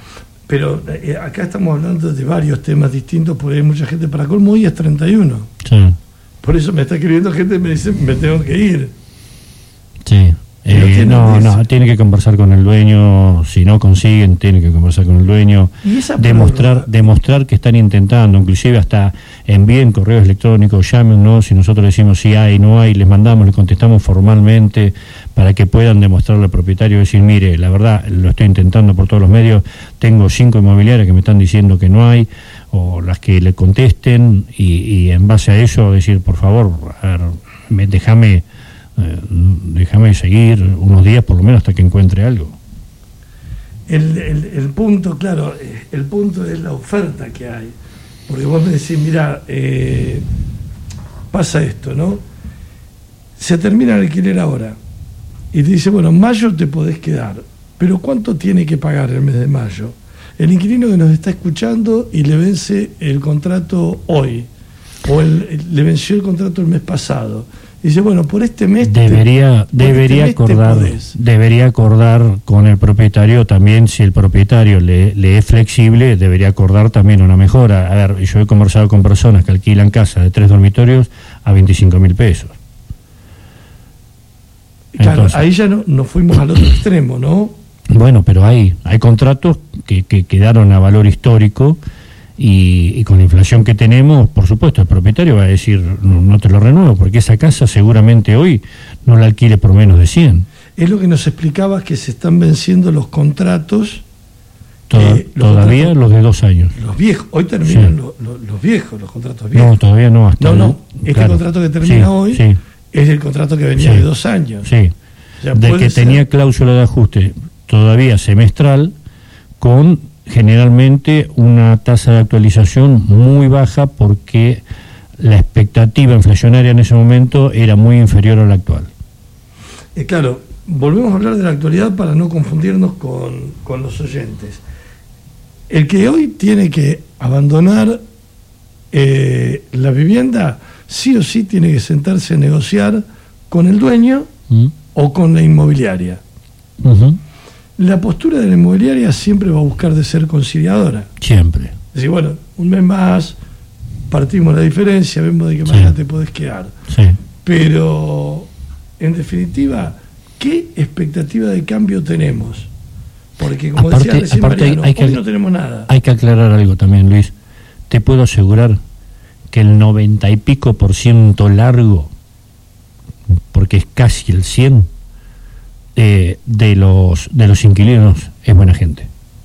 pero eh, acá estamos hablando de varios temas distintos, porque hay mucha gente. Para colmo, hoy es treinta y uno. Sí. Por eso me está escribiendo gente y me dice, me tengo que ir. Sí. Eh, no, no, tiene que conversar con el dueño. Si no consiguen, tiene que conversar con el dueño. Demostrar demostrar que están intentando, inclusive hasta envíen correos electrónicos, llámenos, y nosotros decimos si hay, no hay, les mandamos, les contestamos formalmente para que puedan demostrarle al propietario, decir, mire, la verdad, lo estoy intentando por todos los medios, tengo cinco inmobiliarias que me están diciendo que no hay, o las que le contesten, y, y en base a eso decir, por favor, a ver, me, déjame... Eh, déjame seguir unos días por lo menos hasta que encuentre algo. El, el, el punto, claro, el punto es la oferta que hay. Porque vos me decís, mira, eh, pasa esto, ¿no? Se termina el alquiler ahora y te dice, bueno, en mayo te podés quedar, pero ¿cuánto tiene que pagar el mes de mayo? El inquilino que nos está escuchando y le vence el contrato hoy, o el, el, le venció el contrato el mes pasado. Dice, bueno, por este mes debería te, debería este acordar debería acordar con el propietario también. Si el propietario le, le es flexible, debería acordar también una mejora. A ver, yo he conversado con personas que alquilan casa de tres dormitorios a veinticinco mil pesos. Claro, entonces, ahí ya no, nos fuimos al otro extremo, ¿no? Bueno, pero hay hay contratos que, que quedaron a valor histórico. Y, y con la inflación que tenemos, por supuesto, el propietario va a decir, no, no te lo renuevo, porque esa casa seguramente hoy no la alquile por menos de cien. Es lo que nos explicabas, que se están venciendo los contratos. Toda, eh, los todavía contratos, los de dos años. Los viejos, hoy terminan sí. los, los, los viejos, los contratos viejos. No, todavía no. Hasta no, no, el, este claro, contrato que termina sí, hoy sí. es el contrato que venía sí. de dos años. Sí, o sea, de que ser... tenía cláusula de ajuste todavía semestral, con generalmente una tasa de actualización muy baja, porque la expectativa inflacionaria en ese momento era muy inferior a la actual. Eh, claro, volvemos a hablar de la actualidad para no confundirnos con, con los oyentes. El que hoy tiene que abandonar eh, la vivienda, sí o sí tiene que sentarse a negociar con el dueño ¿Mm? o con la inmobiliaria. Uh-huh. La postura de la inmobiliaria siempre va a buscar de ser conciliadora. Siempre. Decir, bueno, un mes más, partimos la diferencia, vemos de qué manera sí. te podés quedar. Sí. Pero, en definitiva, ¿qué expectativa de cambio tenemos? Porque, como aparte, decía recién aparte Mariano, hay, hay hoy que, no tenemos nada. Hay que aclarar algo también, Luis. Te puedo asegurar que el noventa y pico por ciento largo, porque es casi el cien, Eh, de los de los inquilinos es buena gente.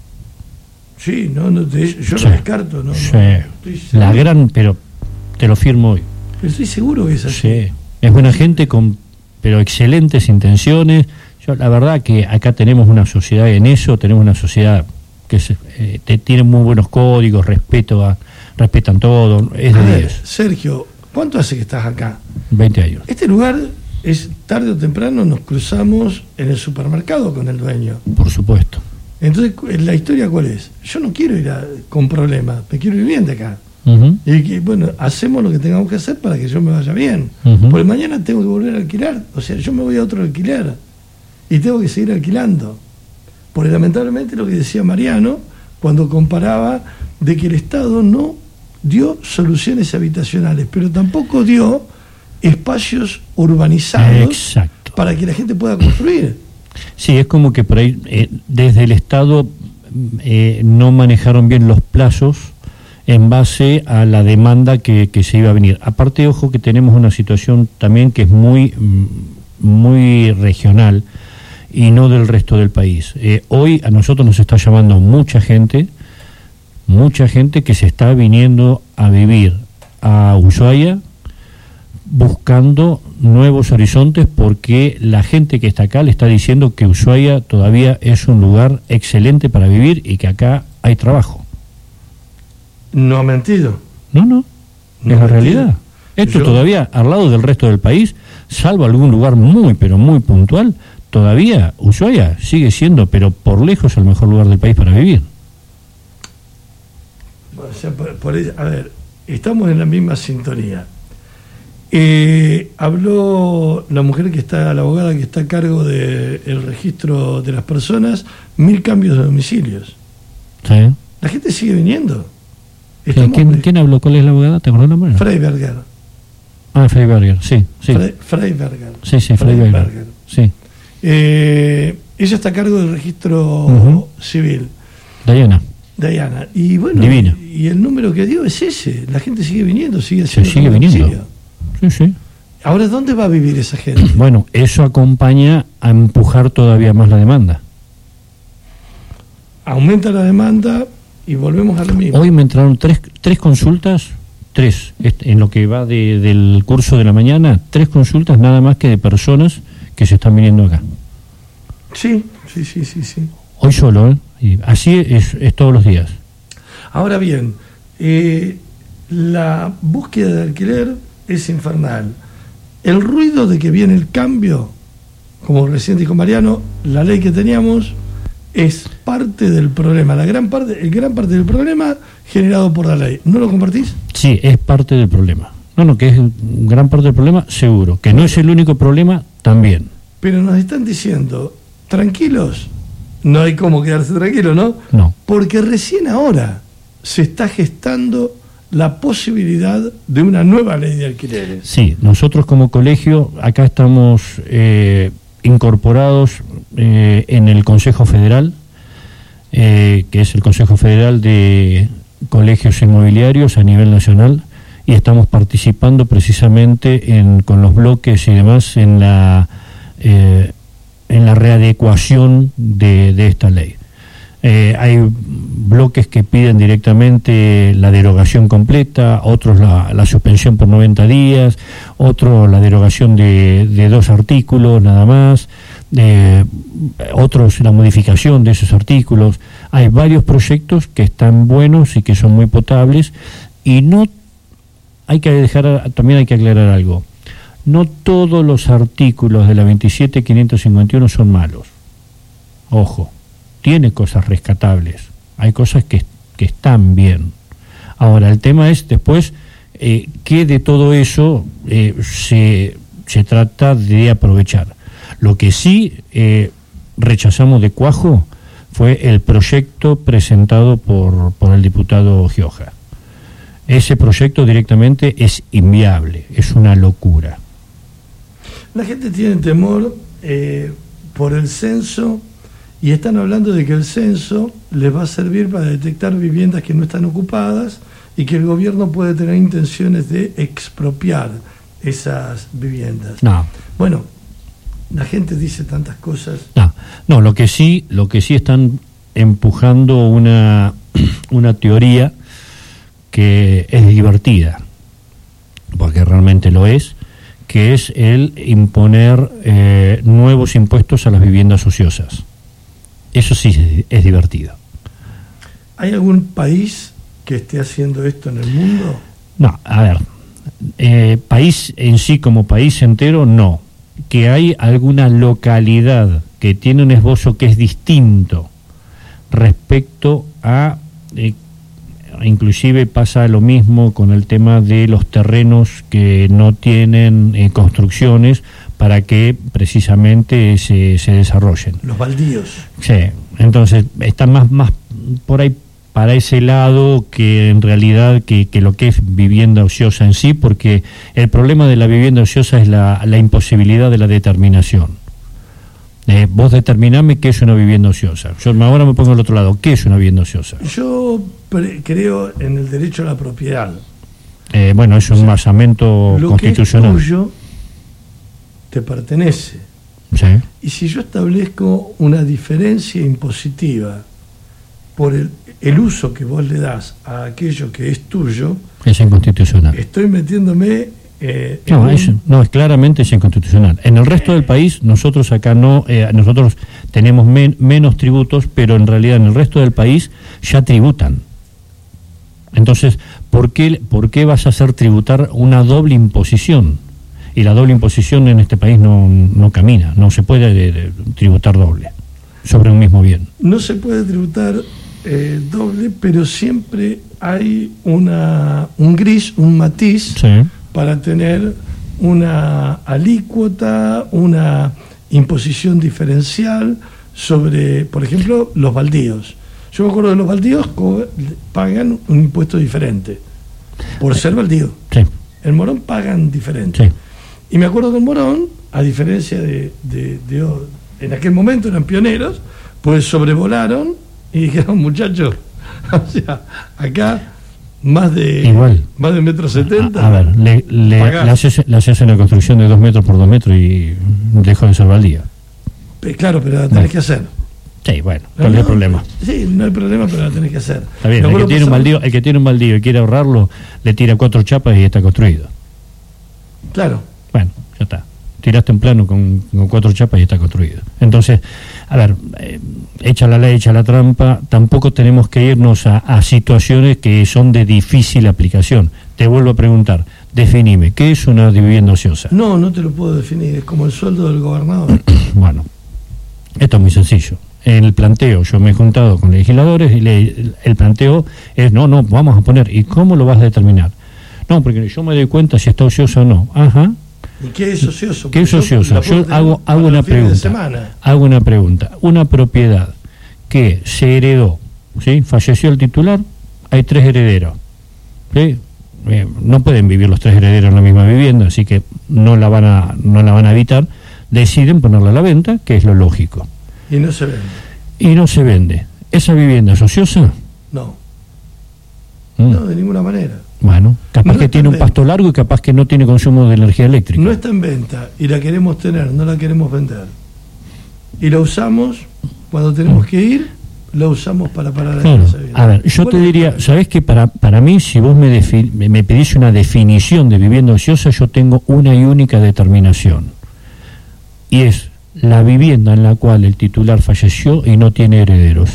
Sí, no, no te, yo sí. lo descarto, no, sí. no la gran, pero te lo firmo hoy. Pero estoy seguro que es así. Sí. Es buena gente con pero excelentes intenciones. Yo la verdad que acá tenemos una sociedad en eso, tenemos una sociedad que se, eh, te, tiene muy buenos códigos, respeto a, respetan todo, es de diez. Sergio, ¿cuánto hace que estás acá? veinte años. Este lugar es, tarde o temprano nos cruzamos en el supermercado con el dueño. Por supuesto. Entonces, ¿la historia cuál es? Yo no quiero ir a, con problemas, me quiero ir bien de acá. Uh-huh. Y que, bueno, hacemos lo que tengamos que hacer para que yo me vaya bien. Uh-huh. Porque mañana tengo que volver a alquilar. O sea, yo me voy a otro alquiler y tengo que seguir alquilando. Porque lamentablemente lo que decía Mariano, cuando comparaba de que el Estado no dio soluciones habitacionales, pero tampoco dio espacios urbanizados Exacto. para que la gente pueda construir. Sí, es como que por ahí eh, desde el Estado eh, no manejaron bien los plazos en base a la demanda que, que se iba a venir. Aparte, ojo, que tenemos una situación también que es muy, muy regional y no del resto del país. Eh, hoy a nosotros nos está llamando mucha gente, mucha gente que se está viniendo a vivir a Ushuaia buscando nuevos horizontes, porque la gente que está acá le está diciendo que Ushuaia todavía es un lugar excelente para vivir y que acá hay trabajo. No ha mentido. No, no, no es la mentido. realidad. Esto Yo... todavía, al lado del resto del país, salvo algún lugar muy, pero muy puntual, todavía Ushuaia sigue siendo, pero por lejos, el mejor lugar del país para vivir. O sea, por, por, a ver, estamos en la misma sintonía. Eh, habló la mujer que está, la abogada que está a cargo del registro de las personas, mil cambios de domicilios. Sí. La gente sigue viniendo. ¿Quién, Estamos- quién habló? ¿Cuál es la abogada? ¿Te acordás el nombre? Freiberger. Ah, Freiberger, sí, sí. Fre- Freiberger. Sí, sí, Freiberger. Freiberger. Sí. Eh, ella está a cargo del registro Ujú. civil, Diana. Diana. Y bueno, Divina. y el número que dio es ese. La gente sigue viniendo, sigue Se haciendo sigue viniendo. domicilio. Sí, sí. Ahora, ¿dónde va a vivir esa gente? Bueno, eso acompaña a empujar todavía más la demanda. Aumenta la demanda y volvemos a lo mismo. Hoy me entraron tres, tres consultas, tres, este, en lo que va de- del curso de la mañana, tres consultas nada más que de personas que se están viniendo acá. Sí, sí, sí, sí, sí. Hoy solo, ¿eh? Y así es, es todos los días. Ahora bien, eh, la búsqueda de alquiler es infernal. El ruido de que viene el cambio, como recién dijo Mariano, la ley que teníamos es parte del problema, la gran parte, el gran parte del problema generado por la ley. ¿No lo compartís? Sí, es parte del problema. No, no, que es gran parte del problema, seguro. Que no es el único problema, también. Pero nos están diciendo, tranquilos, no hay cómo quedarse tranquilo, ¿no? No. Porque recién ahora se está gestando la posibilidad de una nueva ley de alquileres. Sí, nosotros como colegio acá estamos eh, incorporados eh, en el Consejo Federal, eh, que es el Consejo Federal de Colegios Inmobiliarios a nivel nacional, y estamos participando precisamente en, con los bloques y demás en la eh, en la readecuación de, de esta ley. Eh, hay bloques que piden directamente la derogación completa, otros la, la suspensión por noventa días, otros la derogación de, de dos artículos nada más, eh, otros la modificación de esos artículos. Hay varios proyectos que están buenos y que son muy potables, y no hay que dejar, también hay que aclarar algo. No todos los artículos de la veintisiete quinientos cincuenta y uno son malos. Ojo, tiene cosas rescatables, hay cosas que, que están bien. Ahora, el tema es después eh, qué de todo eso eh, se, se trata de aprovechar. Lo que sí eh, rechazamos de cuajo fue el proyecto presentado por, por el diputado Gioja. Ese proyecto directamente es inviable, es una locura. La gente tiene temor eh, por el censo, y están hablando de que el censo les va a servir para detectar viviendas que no están ocupadas y que el gobierno puede tener intenciones de expropiar esas viviendas. No. Bueno, la gente dice tantas cosas. No, no, lo que sí, lo que sí están empujando una, una teoría que es divertida, porque realmente lo es, que es el imponer eh, nuevos impuestos a las viviendas ociosas. Eso sí es, es divertido. ¿Hay algún país que esté haciendo esto en el mundo? No, a ver, eh, país en sí como país entero, no. Que hay alguna localidad que tiene un esbozo que es distinto respecto a... Eh, inclusive pasa lo mismo con el tema de los terrenos que no tienen eh, construcciones para que precisamente se, se desarrollen. Los baldíos. Sí, entonces está más, más por ahí para ese lado que en realidad que, que lo que es vivienda ociosa en sí, porque el problema de la vivienda ociosa es la, la imposibilidad de la determinación. Eh, vos determiname qué es una vivienda ociosa. Yo ahora me pongo al otro lado. ¿Qué es una vivienda ociosa? Yo pre- creo en el derecho a la propiedad. Eh, bueno, es un O sea, basamento lo constitucional. que es tuyo te pertenece. Sí. Y si yo establezco una diferencia impositiva por el, el uso que vos le das a aquello que es tuyo, Es inconstitucional. estoy metiéndome eh, en No, un- es, no, es claramente es inconstitucional. En el resto del país, nosotros acá no, eh, nosotros tenemos men- menos tributos, pero en realidad en el resto del país ya tributan. Entonces, ¿por qué, por qué vas a hacer tributar una doble imposición? Y la doble imposición en este país no, no camina, no se puede de- de tributar doble sobre un mismo bien. no se puede tributar eh, doble, pero siempre hay una un gris, un matiz Sí. para tener una alícuota, una imposición diferencial sobre, por ejemplo, los baldíos. Yo me acuerdo de los baldíos co- pagan un impuesto diferente por ser baldío. Sí. El Morón pagan diferente. Sí. Y me acuerdo que el Morón, a diferencia de, de, de- en aquel momento eran pioneros, pues sobrevolaron y dijeron, muchachos, o sea, acá más de Igual. más de metro setenta. A, a ver, le, le, Pagás. le haces, le haces una construcción de dos metros por dos metros y dejó de ser baldía. Pe- Claro, pero la tenés Bueno. que hacer. Sí, bueno, No, ¿cuál es el no, problema? Sí, no hay problema, pero la tenés que hacer. Está bien, Me el que, acuerdo tiene un pasaba- baldío, el que tiene un baldío y quiere ahorrarlo, le tira cuatro chapas y está construido. Claro. Bueno, ya está. Tiraste un plano con, con cuatro chapas y está construido. Entonces, a ver, eh, echa la ley, echa la trampa, tampoco tenemos que irnos a, a situaciones que son de difícil aplicación. Te vuelvo a preguntar, definime, ¿qué es una vivienda ociosa? No, no te lo puedo definir, es como el sueldo del gobernador. Bueno, esto es muy sencillo. En el planteo, yo me he juntado con legisladores y le- el planteo es, no, no, vamos a poner, ¿y cómo lo vas a determinar? No, porque yo me doy cuenta si está ocioso o no. Ajá. ¿Y qué es ocioso? ¿Qué es Porque yo ocioso? la puedo Yo tener hago, para hago el una fin de pregunta. semana. Hago una pregunta. Una propiedad que se heredó, ¿sí? Falleció el titular, hay tres herederos. ¿Sí? Eh, no pueden vivir los tres herederos en la misma vivienda, así que no la van a, no la van a evitar. Deciden ponerla a la venta, que es lo lógico. Y no se vende. Y no se vende. ¿Esa vivienda es ociosa? No, Mm. no, de ninguna manera. Bueno, capaz No que está tiene un bien. pasto largo y capaz que no tiene consumo de energía eléctrica. No está en venta y la queremos tener, no la queremos vender. Y la usamos, cuando tenemos que ir, la usamos para parar Claro. esa vivienda. A ver, yo ¿Cuál te es el diría, problema? ¿sabes que para, para mí, si vos me, defi- me me pedís una definición de vivienda ociosa, yo tengo una y única determinación? Y es la vivienda en la cual el titular falleció y no tiene herederos.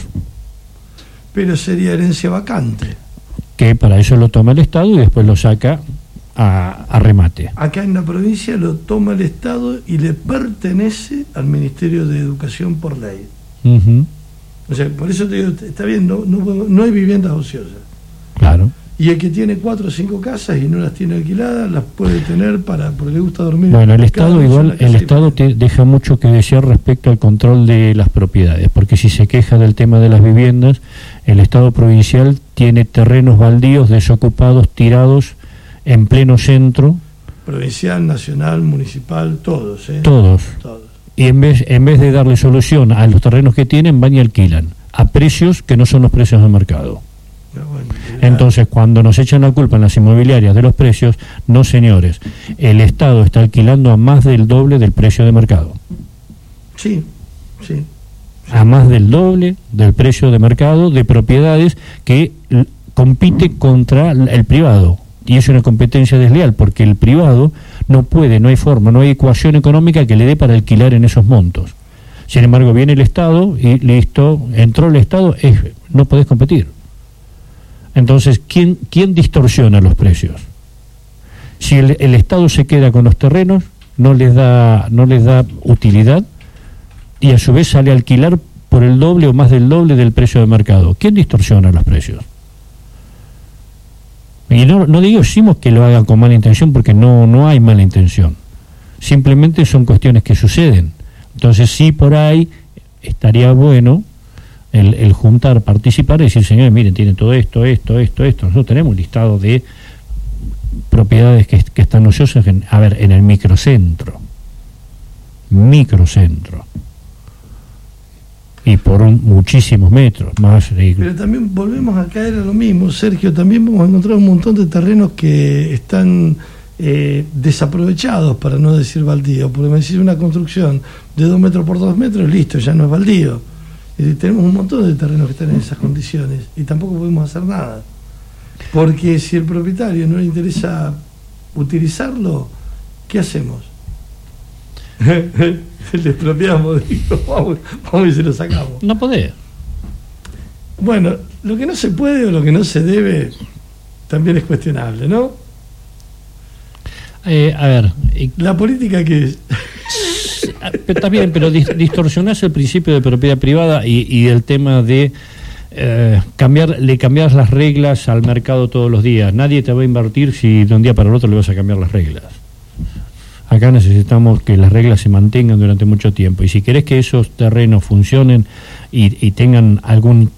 Pero sería herencia vacante. Que para eso lo toma el Estado y después lo saca a, a remate. Acá en la provincia lo toma el Estado y le pertenece al Ministerio de Educación por ley. Ujú, O sea, por eso te digo, está bien, no, no, podemos- no hay viviendas ociosas. claro. Y el que tiene cuatro o cinco casas y no las tiene alquiladas, las puede tener para porque le gusta dormir. Bueno, el Cada Estado uno en igual, una casa el Estado diferente. te deja mucho que desear respecto al control de las propiedades, porque si se queja del tema de las viviendas, el Estado provincial tiene terrenos baldíos desocupados, tirados en pleno centro, Provincial, nacional, municipal, todos, ¿eh? todos. Todos. Y en vez, en vez de darle solución a los terrenos que tienen, van y alquilan a precios que no son los precios del mercado. Pero bueno, ya- Entonces, cuando nos echan la culpa en las inmobiliarias de los precios, no señores, el Estado está alquilando a más del doble del precio de mercado. Sí, sí. A más del doble del precio de mercado de propiedades que l- compite contra l- el privado. Y es una competencia desleal, porque el privado no puede, no hay forma, no hay ecuación económica que le dé para alquilar en esos montos. Sin embargo, viene el Estado y listo, entró el Estado, es, no podés competir. Entonces, ¿quién, quién distorsiona los precios? Si el, el Estado se queda con los terrenos, no les da, no les da utilidad y a su vez sale a alquilar por el doble o más del doble del precio de mercado. ¿Quién distorsiona los precios? Y no, no digo decimos que lo hagan con mala intención, porque no, no hay mala intención. Simplemente son cuestiones que suceden. Entonces sí, por ahí estaría bueno el, el juntar, participar y decir, señores, miren, tienen todo esto, esto, esto, esto. Nosotros tenemos un listado de propiedades que, que están ociosas, en, a ver, en el microcentro. Microcentro. Y por un, muchísimos metros más. eh, Pero también volvemos a caer a lo mismo, Sergio. También vamos a encontrar un montón de terrenos que están eh, desaprovechados, para no decir baldío. Porque me decís una construcción de dos metros por dos metros, listo, ya no es baldío. Y tenemos un montón de terrenos que están en esas condiciones y tampoco podemos hacer nada. Porque si el propietario no le interesa utilizarlo, ¿qué hacemos? Le expropiamos, digo, vamos, vamos y se lo sacamos. No podés. Bueno, lo que no se puede o lo que no se debe también es cuestionable, ¿no? Eh, a ver, y- La política que es... pero está bien, pero dis- distorsionás el principio de propiedad privada y, y el tema de eh, cambiar, le cambias las reglas al mercado todos los días. Nadie te va a invertir si de un día para el otro le vas a cambiar las reglas. Acá necesitamos que las reglas se mantengan durante mucho tiempo. Y si querés que esos terrenos funcionen y, y tengan algún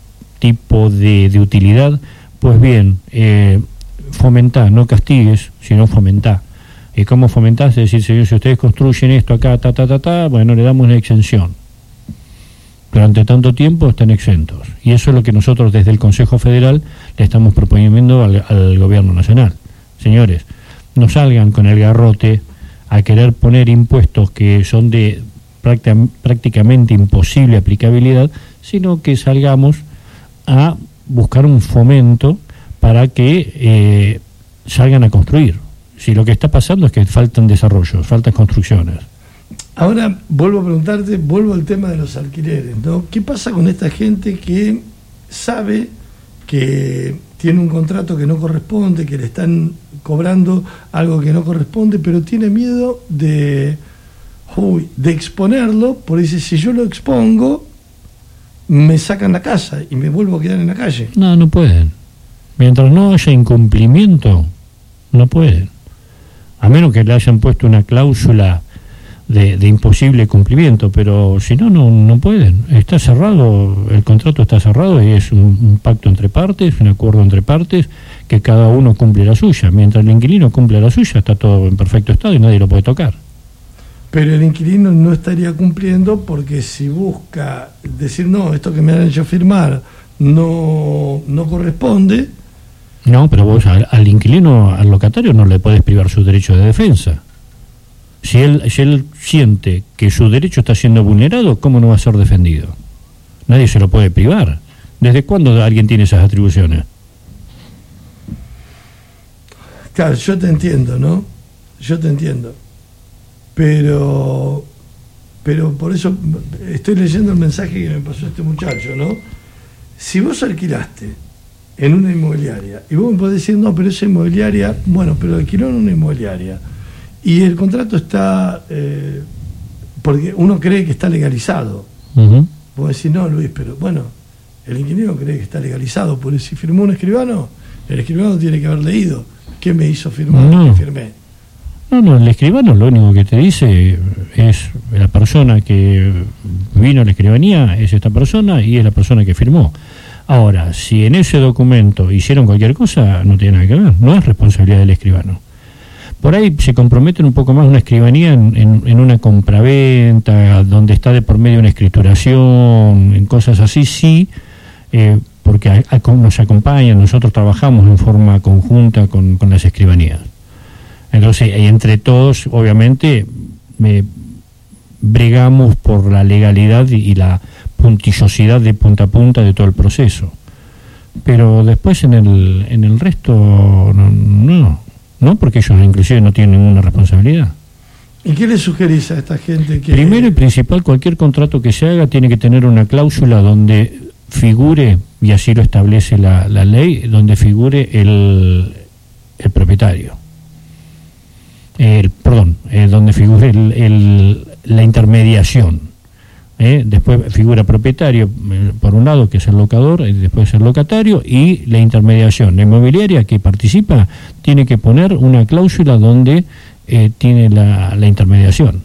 tipo de, de utilidad, pues bien, eh, fomentá, no castigues, sino fomentá. ¿Y cómo fomentás? Es decir, señor, si ustedes construyen esto acá, ta, ta, ta, ta, bueno, le damos una exención. Durante tanto tiempo están exentos. Y eso es lo que nosotros desde el Consejo Federal le estamos proponiendo al, al Gobierno Nacional. Señores, no salgan con el garrote a querer poner impuestos que son de prácticamente imposible aplicabilidad, sino que salgamos a buscar un fomento para que eh, salgan a construir. Si lo que está pasando es que faltan desarrollos, faltan construcciones. Ahora vuelvo a preguntarte, vuelvo al tema de los alquileres, ¿no? ¿Qué pasa con esta gente que sabe que tiene un contrato que no corresponde, que le están cobrando algo que no corresponde, pero tiene miedo de, uy, de exponerlo, porque dice, si yo lo expongo, me sacan la casa y me vuelvo a quedar en la calle? No, no pueden. Mientras no haya incumplimiento, no pueden. A menos que le hayan puesto una cláusula de, de imposible cumplimiento, pero si no, no, no pueden. Está cerrado, el contrato está cerrado y es un, un pacto entre partes, un acuerdo entre partes, que cada uno cumple la suya. Mientras el inquilino cumple la suya, está todo en perfecto estado y nadie lo puede tocar. Pero el inquilino no estaría cumpliendo, porque si busca decir, no, esto que me han hecho firmar no, no corresponde. No, pero vos al, al inquilino, al locatario, no le podés privar su derecho de defensa. Si él, si él siente que su derecho está siendo vulnerado, ¿cómo no va a ser defendido? Nadie se lo puede privar. ¿Desde cuándo alguien tiene esas atribuciones? Claro, yo te entiendo, ¿no? Yo te entiendo. Pero, pero por eso estoy leyendo el mensaje que me pasó este muchacho, ¿no? Si vos alquilaste en una inmobiliaria y vos me podés decir, no, pero esa inmobiliaria, bueno, pero alquiló en una inmobiliaria y el contrato está, eh, porque uno cree que está legalizado. Uh-huh. Vos decís, no, Luis, pero bueno, el inquilino cree que está legalizado, porque si firmó un escribano, el escribano tiene que haber leído qué me hizo firmar, no. que firmé. No, no, el escribano lo único que te dice es la persona que vino a la escribanía, es esta persona y es la persona que firmó. Ahora, si en ese documento hicieron cualquier cosa, no tiene nada que ver, no es responsabilidad del escribano. Por ahí se comprometen un poco más una escribanía en, en, en una compraventa, donde está de por medio una escrituración, en cosas así, sí, eh, porque a, a, nos acompañan, nosotros trabajamos en forma conjunta con, con las escribanías. Entonces, entre todos, obviamente, me bregamos por la legalidad y, y la puntillosidad de punta a punta de todo el proceso. Pero después en el, en el resto, no, no, no, porque ellos inclusive no tienen ninguna responsabilidad. ¿Y qué le sugerís a esta gente que...? Primero y principal, cualquier contrato que se haga tiene que tener una cláusula donde figure, y así lo establece la, la ley, donde figure el, el propietario. El, perdón, eh, donde figure el, el, la intermediación. Eh, después figura propietario, eh, por un lado, que es el locador, y después el locatario, y la intermediación. La inmobiliaria que participa tiene que poner una cláusula donde eh, tiene la, la intermediación,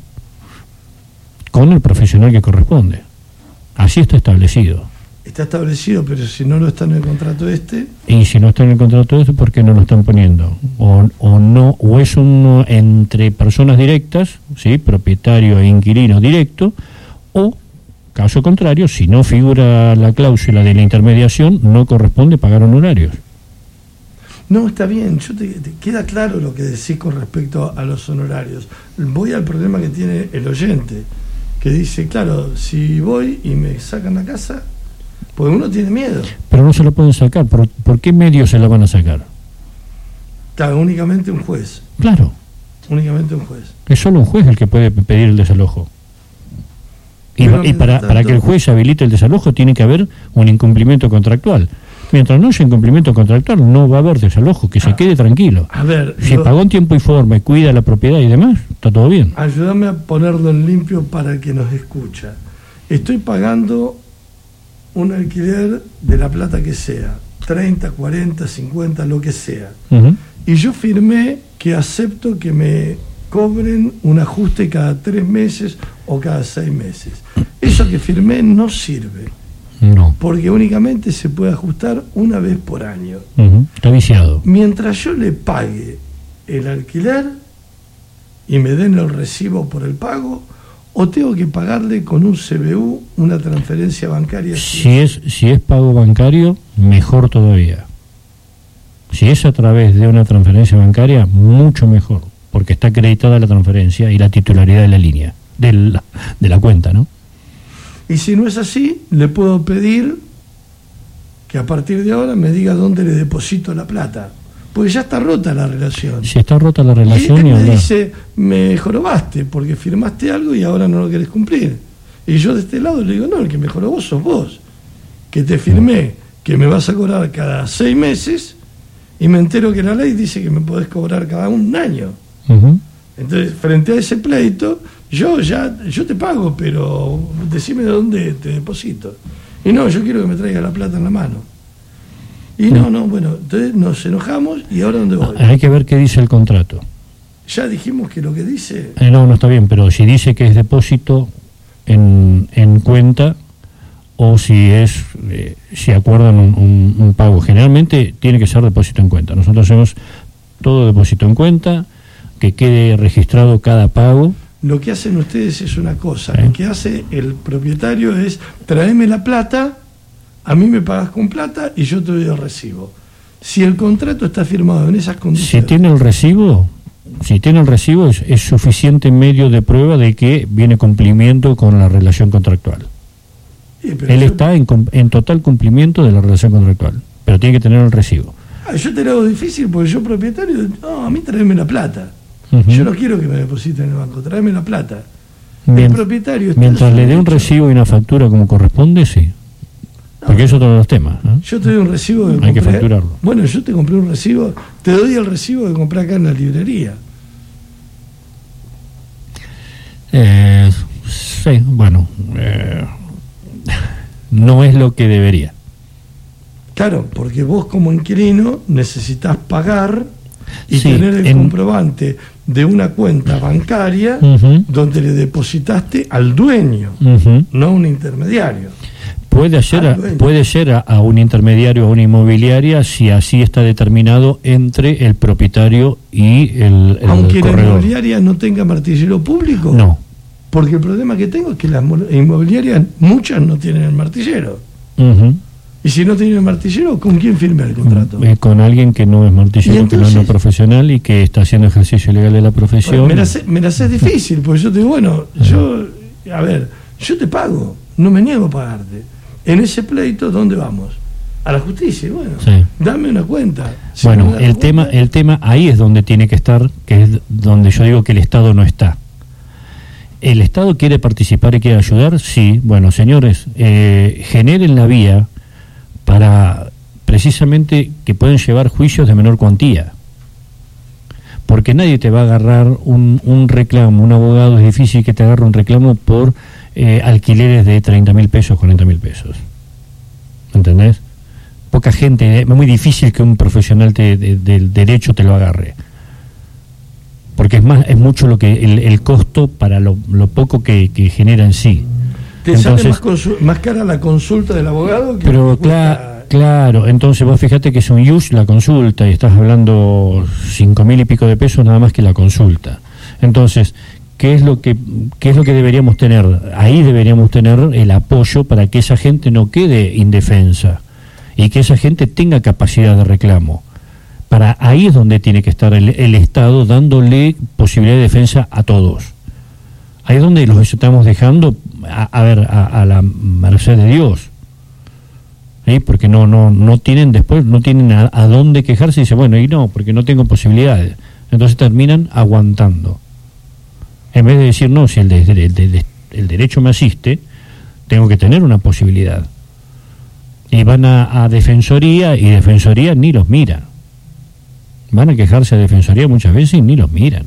con el profesional que corresponde. Así está establecido. Está establecido, pero si no lo está en el contrato este... Y si no está en el contrato este, ¿por qué no lo están poniendo? O, o no, o es uno entre personas directas, ¿sí? Propietario e inquilino directo, o, caso contrario, si no figura la cláusula de la intermediación, no corresponde pagar honorarios. No, está bien, yo te, te queda claro lo que decís con respecto a los honorarios. Voy al problema que tiene el oyente, que dice, claro, si voy y me sacan la casa... Porque uno tiene miedo. Pero no se lo pueden sacar. ¿Por, ¿por qué medios se la van a sacar? Claro, únicamente un juez. Claro. Únicamente un juez. Es solo un juez el que puede pedir el desalojo. Y, y para, para que el juez habilite el desalojo tiene que haber un incumplimiento contractual. Mientras no haya incumplimiento contractual, no va a haber desalojo, que se ah, quede tranquilo. A ver, si yo, pagó en tiempo y forma y cuida la propiedad y demás, está todo bien. Ayúdame a ponerlo en limpio para el que nos escucha. Estoy pagando un alquiler de la plata que sea, treinta, cuarenta, cincuenta, lo que sea. Uh-huh. Y yo firmé que acepto que me cobren un ajuste cada tres meses o cada seis meses. Eso que firmé no sirve. No. Porque únicamente se puede ajustar una vez por año. Uh-huh. Está viciado. Mientras yo le pague el alquiler y me den el recibo por el pago, o tengo que pagarle con un C B U una transferencia bancaria. Si es, si es pago bancario, mejor todavía. Si es a través de una transferencia bancaria, mucho mejor, porque está acreditada la transferencia y la titularidad de la línea, de la, de la cuenta, ¿no? Y si no es así, le puedo pedir que a partir de ahora me diga dónde le deposito la plata, porque ya está rota la relación. Si está rota la relación, y él y me hablar. dice, me jorobaste porque firmaste algo y ahora no lo querés cumplir. Y yo de este lado le digo, no, el que me jorobó sos vos, que te firmé que me vas a cobrar cada seis meses y me entero que la ley dice que me podés cobrar cada un año. Uh-huh. Entonces, frente a ese pleito, yo ya yo te pago, pero decime de dónde te deposito. Y no, yo quiero que me traiga la plata en la mano. Y no, no, bueno, entonces nos enojamos y ahora ¿dónde voy? Hay que ver qué dice el contrato. Ya dijimos que lo que dice... Eh, no, no está bien, pero si dice que es depósito en, en cuenta o si es eh, si acuerdan un, un, un pago. Generalmente tiene que ser depósito en cuenta. Nosotros hacemos todo depósito en cuenta, que quede registrado cada pago. Lo que hacen ustedes es una cosa, ¿Eh? Lo que hace el propietario es traeme la plata, a mí me pagas con plata y yo te doy el recibo. Si el contrato está firmado en esas Si condiciones... tiene el recibo, si tiene el recibo es, es suficiente medio de prueba de que viene cumplimiento con la relación contractual. Sí, pero Él yo, está en, com- en total cumplimiento de la relación contractual, pero tiene que tener el recibo. ah, yo te lo hago difícil porque yo propietario, no, a mí traeme la plata. Ujú. Yo no quiero que me depositen en el banco, tráeme la plata. El Mien- propietario está Mientras en su le dé un derecho. recibo y una factura como corresponde, sí. Porque es otro de los temas, ¿no? Yo te doy un recibo que Hay que compré- facturarlo. Bueno, yo te compré un recibo, te doy el recibo que compré acá en la librería. Eh, sí, bueno, eh, no es lo que debería. Claro, porque vos como inquilino necesitas pagar y Sí, tener el en- comprobante de una cuenta bancaria Ujú. donde le depositaste al dueño, Ujú. no a un intermediario. Puede ser, Ah, a, dueño. puede ser a, a un intermediario o a una inmobiliaria si así está determinado entre el propietario y el, el Aunque la corredor. inmobiliaria no tenga martillero público. No. Porque el problema que tengo es que las mo- inmobiliarias, muchas no tienen el martillero. Ujú. Y si no tienen el martillero, ¿con quién firma el contrato? Eh, con alguien que no es Y martillero, que no es entonces- no profesional y que está haciendo ejercicio ilegal de la profesión. Bueno, me la hace- me la haces difícil, porque yo te digo, bueno, yo, a ver, yo te pago, no me niego a pagarte. En ese pleito, ¿dónde vamos? A la justicia, bueno, Sí. dame una cuenta. Si no Bueno, me das el la tema, cuenta- el tema ahí es donde tiene que estar, que es donde yo digo que el Estado no está. ¿El Estado quiere participar y quiere ayudar? Sí. Bueno, señores, eh, generen la vía para precisamente que puedan llevar juicios de menor cuantía. Porque nadie te va a agarrar un, un reclamo, un abogado es difícil que te agarre un reclamo por eh, alquileres de treinta mil pesos, cuarenta mil pesos. ¿Entendés? Poca gente, es muy difícil que un profesional te- de- del derecho te lo agarre. Porque es más, es mucho lo que el, el costo para lo, lo poco que, que genera en sí. Te sale Entonces- más, consu- más cara la consulta del abogado que Pero lo que cla- cuesta- claro, entonces vos fíjate que es un use la consulta y estás hablando cinco mil y pico de pesos nada más que la consulta. Entonces, ¿qué es lo que qué es lo que deberíamos tener? Ahí deberíamos tener el apoyo para que esa gente no quede indefensa y que esa gente tenga capacidad de reclamo. Para ahí es donde tiene que estar el, el Estado dándole posibilidad de defensa a todos. Ahí es donde los estamos dejando a, a ver a, a la merced de Dios. ¿Sí? Porque no no no tienen después no tienen a, a dónde quejarse y dice bueno y no porque no tengo posibilidades, entonces terminan aguantando en vez de decir no, si el, de, el, de, el derecho me asiste, tengo que tener una posibilidad. Y van a, a defensoría y defensoría ni los mira, van a quejarse a defensoría muchas veces y ni los miran.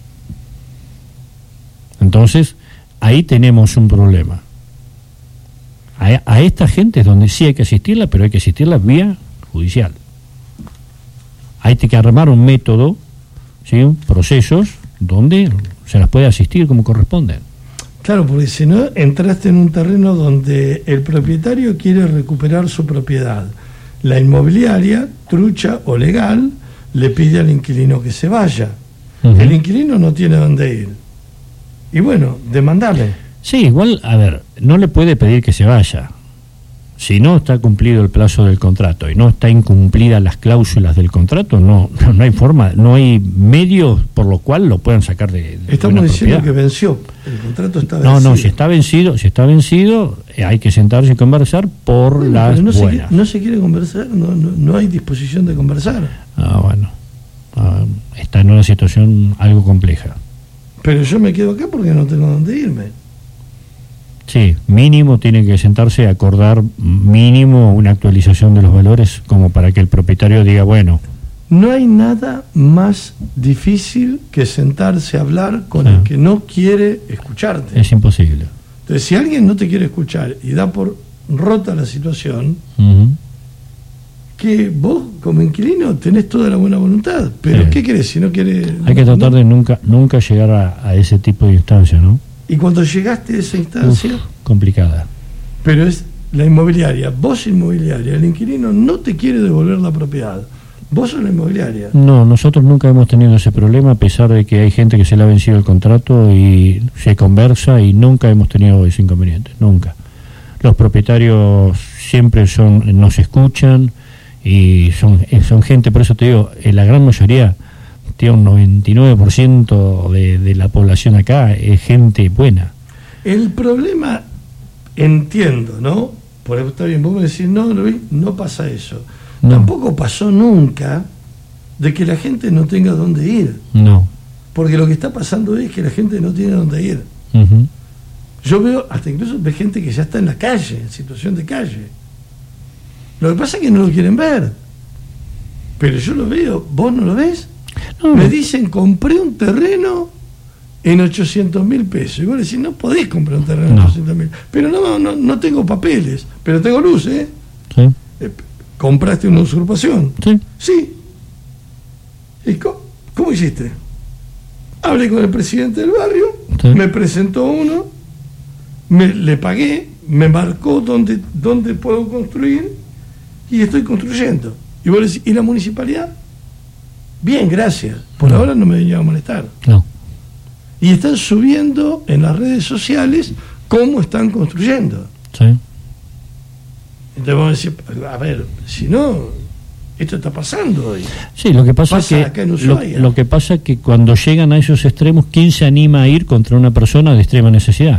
Entonces ahí tenemos un problema. A, a esta gente es donde sí hay que asistirla, pero hay que asistirla vía judicial. Hay que armar un método, ¿sí? Procesos donde se las puede asistir como corresponde. Claro, porque si no, entraste en un terreno donde el propietario quiere recuperar su propiedad. La inmobiliaria, trucha o legal, le pide al inquilino que se vaya. Uh-huh. El inquilino no tiene dónde ir. Y bueno, demandale. Sí, igual, a ver, no le puede pedir que se vaya. Si no está cumplido el plazo del contrato y no está incumplidas las cláusulas del contrato, no, no, no hay forma, no hay medios por lo cual lo puedan sacar de, de Estamos diciendo propiedad. Que venció, el contrato está vencido. No, no, si está vencido, si está vencido, eh, hay que sentarse y conversar por bueno, las no buenas. Se, no se quiere conversar, no, no, no hay disposición de conversar. Ah, bueno, ah, está en una situación algo compleja. Pero yo me quedo acá porque no tengo dónde irme. Sí, mínimo tiene que sentarse a acordar mínimo una actualización de los valores como para que el propietario diga, bueno. No hay nada más difícil que sentarse a hablar con sí. el que no quiere escucharte. Es imposible. Entonces, si alguien no te quiere escuchar y da por rota la situación, uh-huh. que vos como inquilino tenés toda la buena voluntad, pero sí. ¿qué querés si no querés? Hay que tratar no? de nunca nunca llegar a, a ese tipo de instancia, ¿no? Y cuando llegaste a esa instancia... Uf, complicada. Pero es la inmobiliaria, vos inmobiliaria, el inquilino no te quiere devolver la propiedad. Vos sos la inmobiliaria. No, nosotros nunca hemos tenido ese problema, a pesar de que hay gente que se le ha vencido el contrato y se conversa y nunca hemos tenido ese inconveniente, nunca. Los propietarios siempre son nos escuchan y son, son gente, por eso te digo, la gran mayoría... tiene un noventa y nueve por ciento de, de la población acá, es gente buena. El problema, entiendo, ¿no? Por eso está bien, vos me decís, no, no pasa eso. No. Tampoco pasó nunca de que la gente no tenga dónde ir. No. Porque lo que está pasando es que la gente no tiene dónde ir. Uh-huh. Yo veo, hasta incluso ve gente que ya está en la calle, en situación de calle. Lo que pasa es que no lo quieren ver. Pero yo lo veo, ¿vos no lo ves? No. Me dicen, compré un terreno en ochocientos mil pesos. Y vos decís, no podés comprar un terreno en no. ochocientos mil. Pero no, no, no tengo papeles, pero tengo luz, ¿eh? Sí. eh ¿Compraste una usurpación? Sí. Sí. ¿Y cómo, cómo hiciste? Hablé con el presidente del barrio, sí. me presentó uno, me, le pagué, me marcó dónde, dónde puedo construir y estoy construyendo. Y vos decís, ¿y la municipalidad? Bien, gracias. Por no. ahora no me venía a molestar. No. Y están subiendo en las redes sociales cómo están construyendo. Sí. Entonces vamos a decir, a ver, si no, esto está pasando hoy. Sí, lo que pasa, pasa es que en lo, lo que pasa es que cuando llegan a esos extremos, ¿quién se anima a ir contra una persona de extrema necesidad?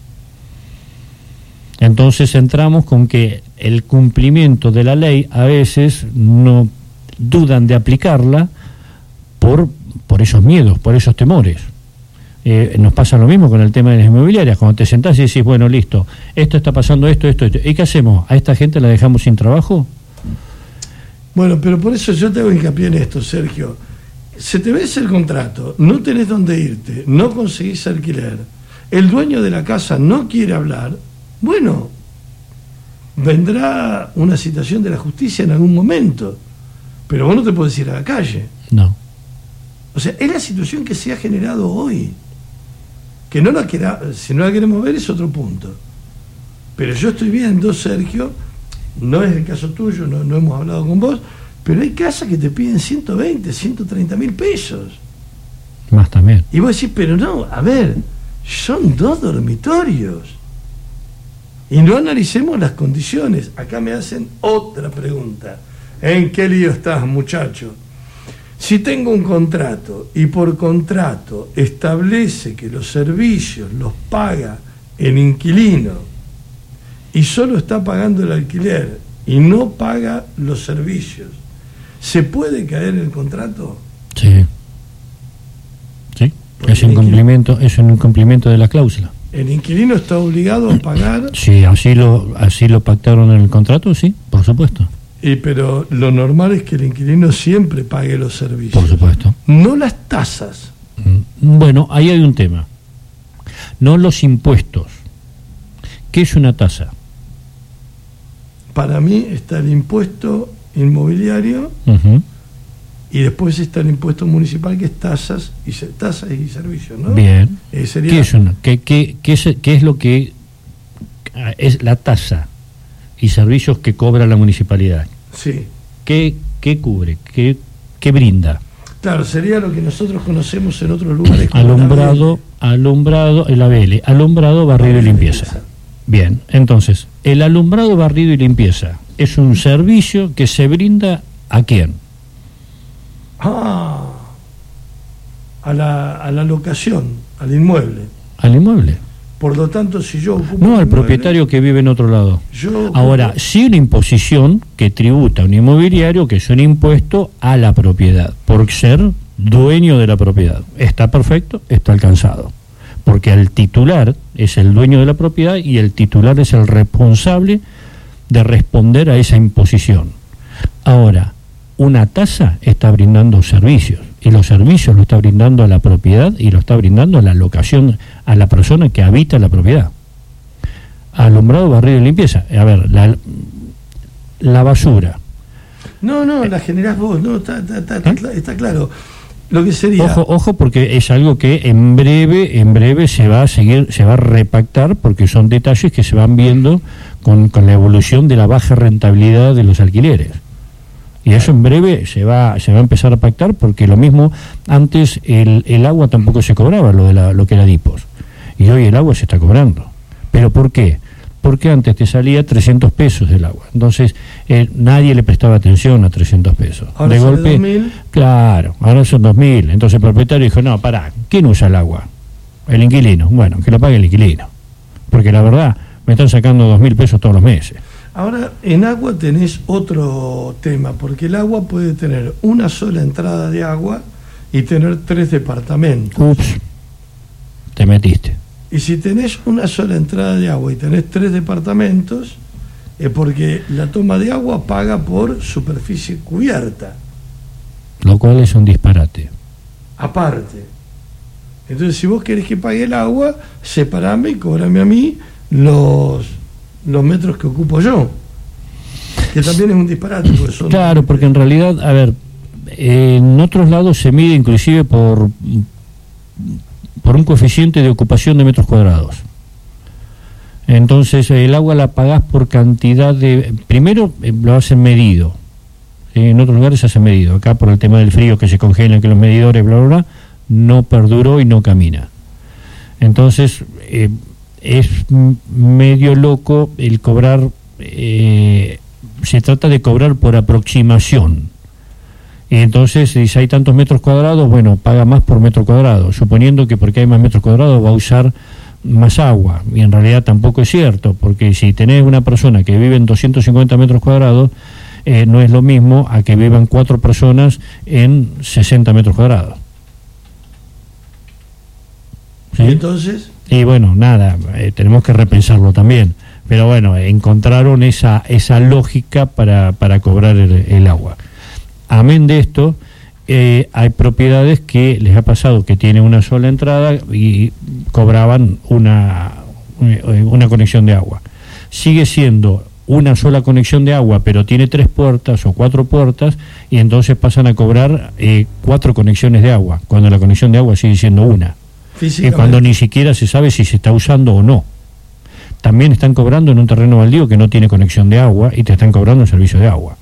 Entonces entramos con que el cumplimiento de la ley a veces no dudan de aplicarla por, por esos miedos, por esos temores. Eh, nos pasa lo mismo con el tema de las inmobiliarias. Cuando te sentás y decís, bueno, listo, esto está pasando, esto, esto, esto. ¿Y qué hacemos? ¿A esta gente la dejamos sin trabajo? Bueno, pero por eso yo te hago hincapié en esto, Sergio. Se te vence el contrato, no tenés dónde irte, no conseguís alquiler, el dueño de la casa no quiere hablar, bueno, vendrá una citación de la justicia en algún momento, pero vos no te podés ir a la calle. No. O sea, es la situación que se ha generado hoy. Que no la quiera, si no la queremos ver es otro punto. Pero yo estoy viendo, Sergio, no es el caso tuyo, no, no hemos hablado con vos, pero hay casas que te piden ciento veinte, ciento treinta mil pesos. Más también. Y vos decís, pero no, a ver, son dos dormitorios. Y no analicemos las condiciones. Acá me hacen otra pregunta. ¿En qué lío estás, muchacho? Si tengo un contrato y por contrato establece que los servicios los paga el inquilino y solo está pagando el alquiler y no paga los servicios, ¿se puede caer el contrato? Sí. Sí, es un incumplimiento, es un incumplimiento de la cláusula. ¿El inquilino está obligado a pagar? Sí, así lo, así lo pactaron en el contrato, sí, por supuesto. Y pero lo normal es que el inquilino siempre pague los servicios. Por supuesto. No las tasas. Bueno, ahí hay un tema. No los impuestos. ¿Qué es una tasa? Para mí está el impuesto inmobiliario, uh-huh. y después está el impuesto municipal, que es tasas y se- tasas y servicios, ¿no? Bien. Eh, sería, ¿Qué es, una- qué, qué- qué es, qué es lo que ah, es la tasa y servicios que cobra la municipalidad? Sí, ¿Qué, qué cubre? ¿Qué, qué brinda? claro, sería lo que nosotros conocemos en otros lugares como Alumbrado, la alumbrado, el A B L, alumbrado, barrido y limpieza. Bien, entonces, el alumbrado, barrido y limpieza es un servicio que se brinda ¿a quién? Ah, a la, a la locación, al inmueble. Al inmueble. Por lo tanto, si yo ocupo No un al inmueble, propietario que vive en otro lado. yo ocupo- Ahora, sí una imposición que tributa a un inmobiliario, que es un impuesto a la propiedad, por ser dueño de la propiedad. Está perfecto, está alcanzado. Porque el titular es el dueño de la propiedad y el titular es el responsable de responder a esa imposición. Ahora, una tasa está brindando servicios, y los servicios lo está brindando a la propiedad y lo está brindando a la locación, a la persona que habita la propiedad. Alumbrado, barrido y limpieza. A ver, la, la basura. No, no, la generás vos, no, está, está, está, está, cla- está claro. Lo que sería... Ojo, ojo, porque es algo que en breve, en breve se va a seguir, se va a repactar, porque son detalles que se van viendo con, con la evolución de la baja rentabilidad de los alquileres. Y eso en breve se va, se va a empezar a pactar, porque lo mismo, antes el, el agua tampoco se cobraba, lo de la, lo que era Dipos. Y hoy el agua se está cobrando. ¿Pero por qué? Porque antes te salía trescientos pesos del agua. Entonces, eh, nadie le prestaba atención a trescientos pesos. Ahora de sale golpe, dos mil. claro, ahora son dos mil. Entonces el propietario dijo, no, pará, ¿quién usa el agua? El inquilino. Bueno, que lo pague el inquilino. Porque la verdad, me están sacando dos mil pesos todos los meses. Ahora, en agua tenés otro tema, porque el agua puede tener una sola entrada de agua y tener tres departamentos. Ups, te metiste. Y si tenés una sola entrada de agua y tenés tres departamentos, es porque la toma de agua paga por superficie cubierta, Lo cual es un disparate. aparte. Entonces, si vos querés que pague el agua, separame y cobrame a mí los, los metros que ocupo yo. Que también es un disparate. Porque son Claro, porque en realidad, a ver, en otros lados se mide inclusive por, por un coeficiente de ocupación de metros cuadrados. Entonces el agua la pagás por cantidad de... Primero eh, lo hacen medido. ¿Sí? En otros lugares se hace medido. Acá por el tema del frío que se congela, que los medidores, bla, bla, bla, no perduró y no camina. Entonces eh, es m- medio loco el cobrar... Eh, se trata de cobrar por aproximación. Y entonces, si hay tantos metros cuadrados, bueno, paga más por metro cuadrado, suponiendo que porque hay más metros cuadrados va a usar más agua. Y en realidad tampoco es cierto, porque si tenés una persona que vive en doscientos cincuenta metros cuadrados, eh, no es lo mismo a que vivan cuatro personas en sesenta metros cuadrados. ¿Sí? Y entonces, Y bueno, nada, eh, tenemos que repensarlo también. Pero bueno, encontraron esa esa lógica para, para cobrar el, el agua. Amén de esto, eh, hay propiedades que les ha pasado que tienen una sola entrada y cobraban una, una conexión de agua. Sigue siendo una sola conexión de agua, pero tiene tres puertas o cuatro puertas, y entonces pasan a cobrar eh, cuatro conexiones de agua, cuando la conexión de agua sigue siendo una. Eh, físicamente, cuando ni siquiera se sabe si se está usando o no. También están cobrando en un terreno baldío que no tiene conexión de agua y te están cobrando el servicio de agua.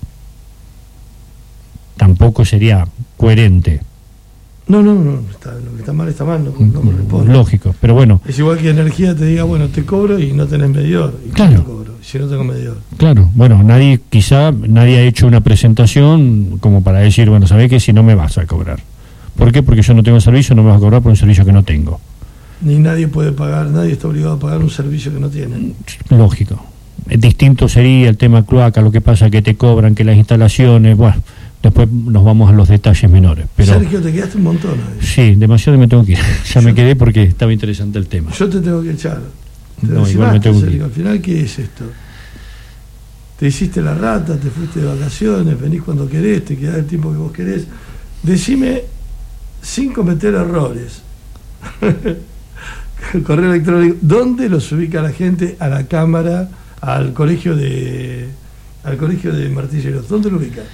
Tampoco sería coherente. no, no, no, está, lo que está mal está mal, no, no corresponde. Lógico, pero bueno, Es igual que energía te diga, bueno, te cobro y no tenés medidor. ¿Y Claro. cómo te cobro? Si no tengo medidor. claro, bueno, nadie, quizá nadie ha hecho una presentación como para decir, bueno, ¿sabés qué? Si no me vas a cobrar. ¿Por qué? Porque yo no tengo servicio, no me vas a cobrar por un servicio que no tengo. Ni nadie puede pagar, nadie está obligado a pagar un servicio que no tiene. Lógico. Distinto sería el tema cloaca, lo que pasa que te cobran, que las instalaciones, bueno, después nos vamos a los detalles menores. Pero Sergio, te quedaste un montón ahí. sí, demasiado me tengo que ir. Ya me quedé porque estaba interesante el tema. Yo te tengo que echar. Te No, decimaste, igual me tengo que Sergio. ir. Al final, ¿qué es esto? Te hiciste la rata, te fuiste de vacaciones, venís cuando querés, te quedás el tiempo que vos querés. Decime, sin cometer errores, el correo electrónico, ¿dónde los ubica la gente a la cámara, al colegio de al colegio de Martilleros? ¿Dónde lo ubica?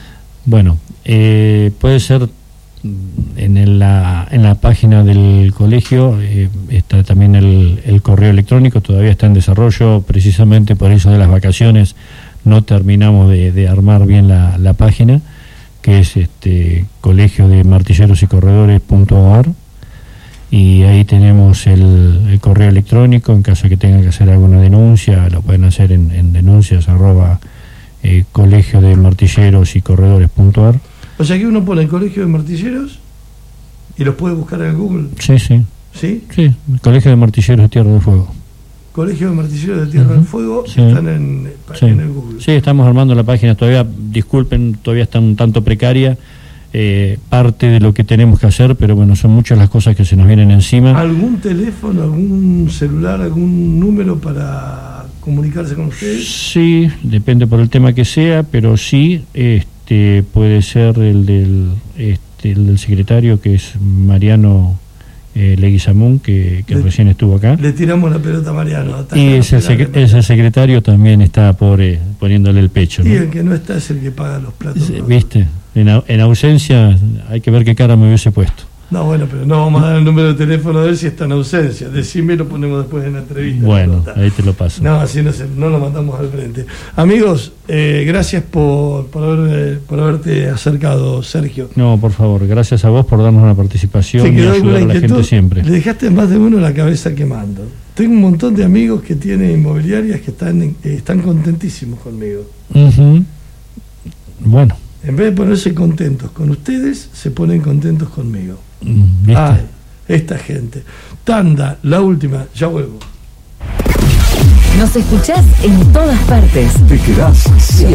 Bueno, eh, puede ser en el- la, en la página del colegio, eh, está también el, el correo electrónico, todavía está en desarrollo, precisamente por eso de las vacaciones no terminamos de, de armar bien la, la página, que es este colegio de martilleros y corredores punto o ar, y ahí tenemos el, el correo electrónico. En caso de que tengan que hacer alguna denuncia, lo pueden hacer en, en denuncias arroba eh, colegio de martilleros y corredores punto ar. O sea que uno pone el colegio de martilleros y los puede buscar en Google. Sí, sí, ¿Sí? sí, colegio de martilleros de Tierra del Fuego. Colegio de martilleros de Tierra Ujú. del Fuego Sí. están en, Sí. en el Google. Sí, estamos armando la página todavía, disculpen, todavía está un tanto precaria, eh, parte de lo que tenemos que hacer, pero bueno, son muchas las cosas que se nos vienen encima. ¿Algún teléfono, algún celular, algún número para comunicarse con ustedes? Sí, depende por el tema que sea, pero sí, este, puede ser el del, este, el del secretario, que es Mariano eh, Leguizamón, que, que Le- recién estuvo acá. Le tiramos la pelota a Mariano. hasta Y que ese, nos sec- pegale. ese secretario también está por eh, poniéndole el pecho, ¿no? Y el que no está es el que paga los platos. Sí, rotos. ¿Viste? En, au- en ausencia hay que ver qué cara me hubiese puesto. No, bueno, pero no vamos a dar el número de teléfono de él si está en ausencia. Decime, lo ponemos después en la entrevista. Bueno, la nota. ahí te lo paso. No, así no, se, no lo matamos al frente. Amigos, eh, gracias por, por, haber, por haberte acercado, Sergio. No, por favor, gracias a vos por darnos una participación ¿Se y quedó ayudar alguna a la inquietud? gente siempre. Le dejaste a más de uno la cabeza quemando. Tengo un montón de amigos que tienen inmobiliarias que están, eh, están contentísimos conmigo. Ujú. Bueno, En vez de ponerse contentos con ustedes, se ponen contentos conmigo. mm, ¿viste? Ay, esta gente. Tanda, la última, ya vuelvo. Nos escuchás en todas partes. Te quedás siempre.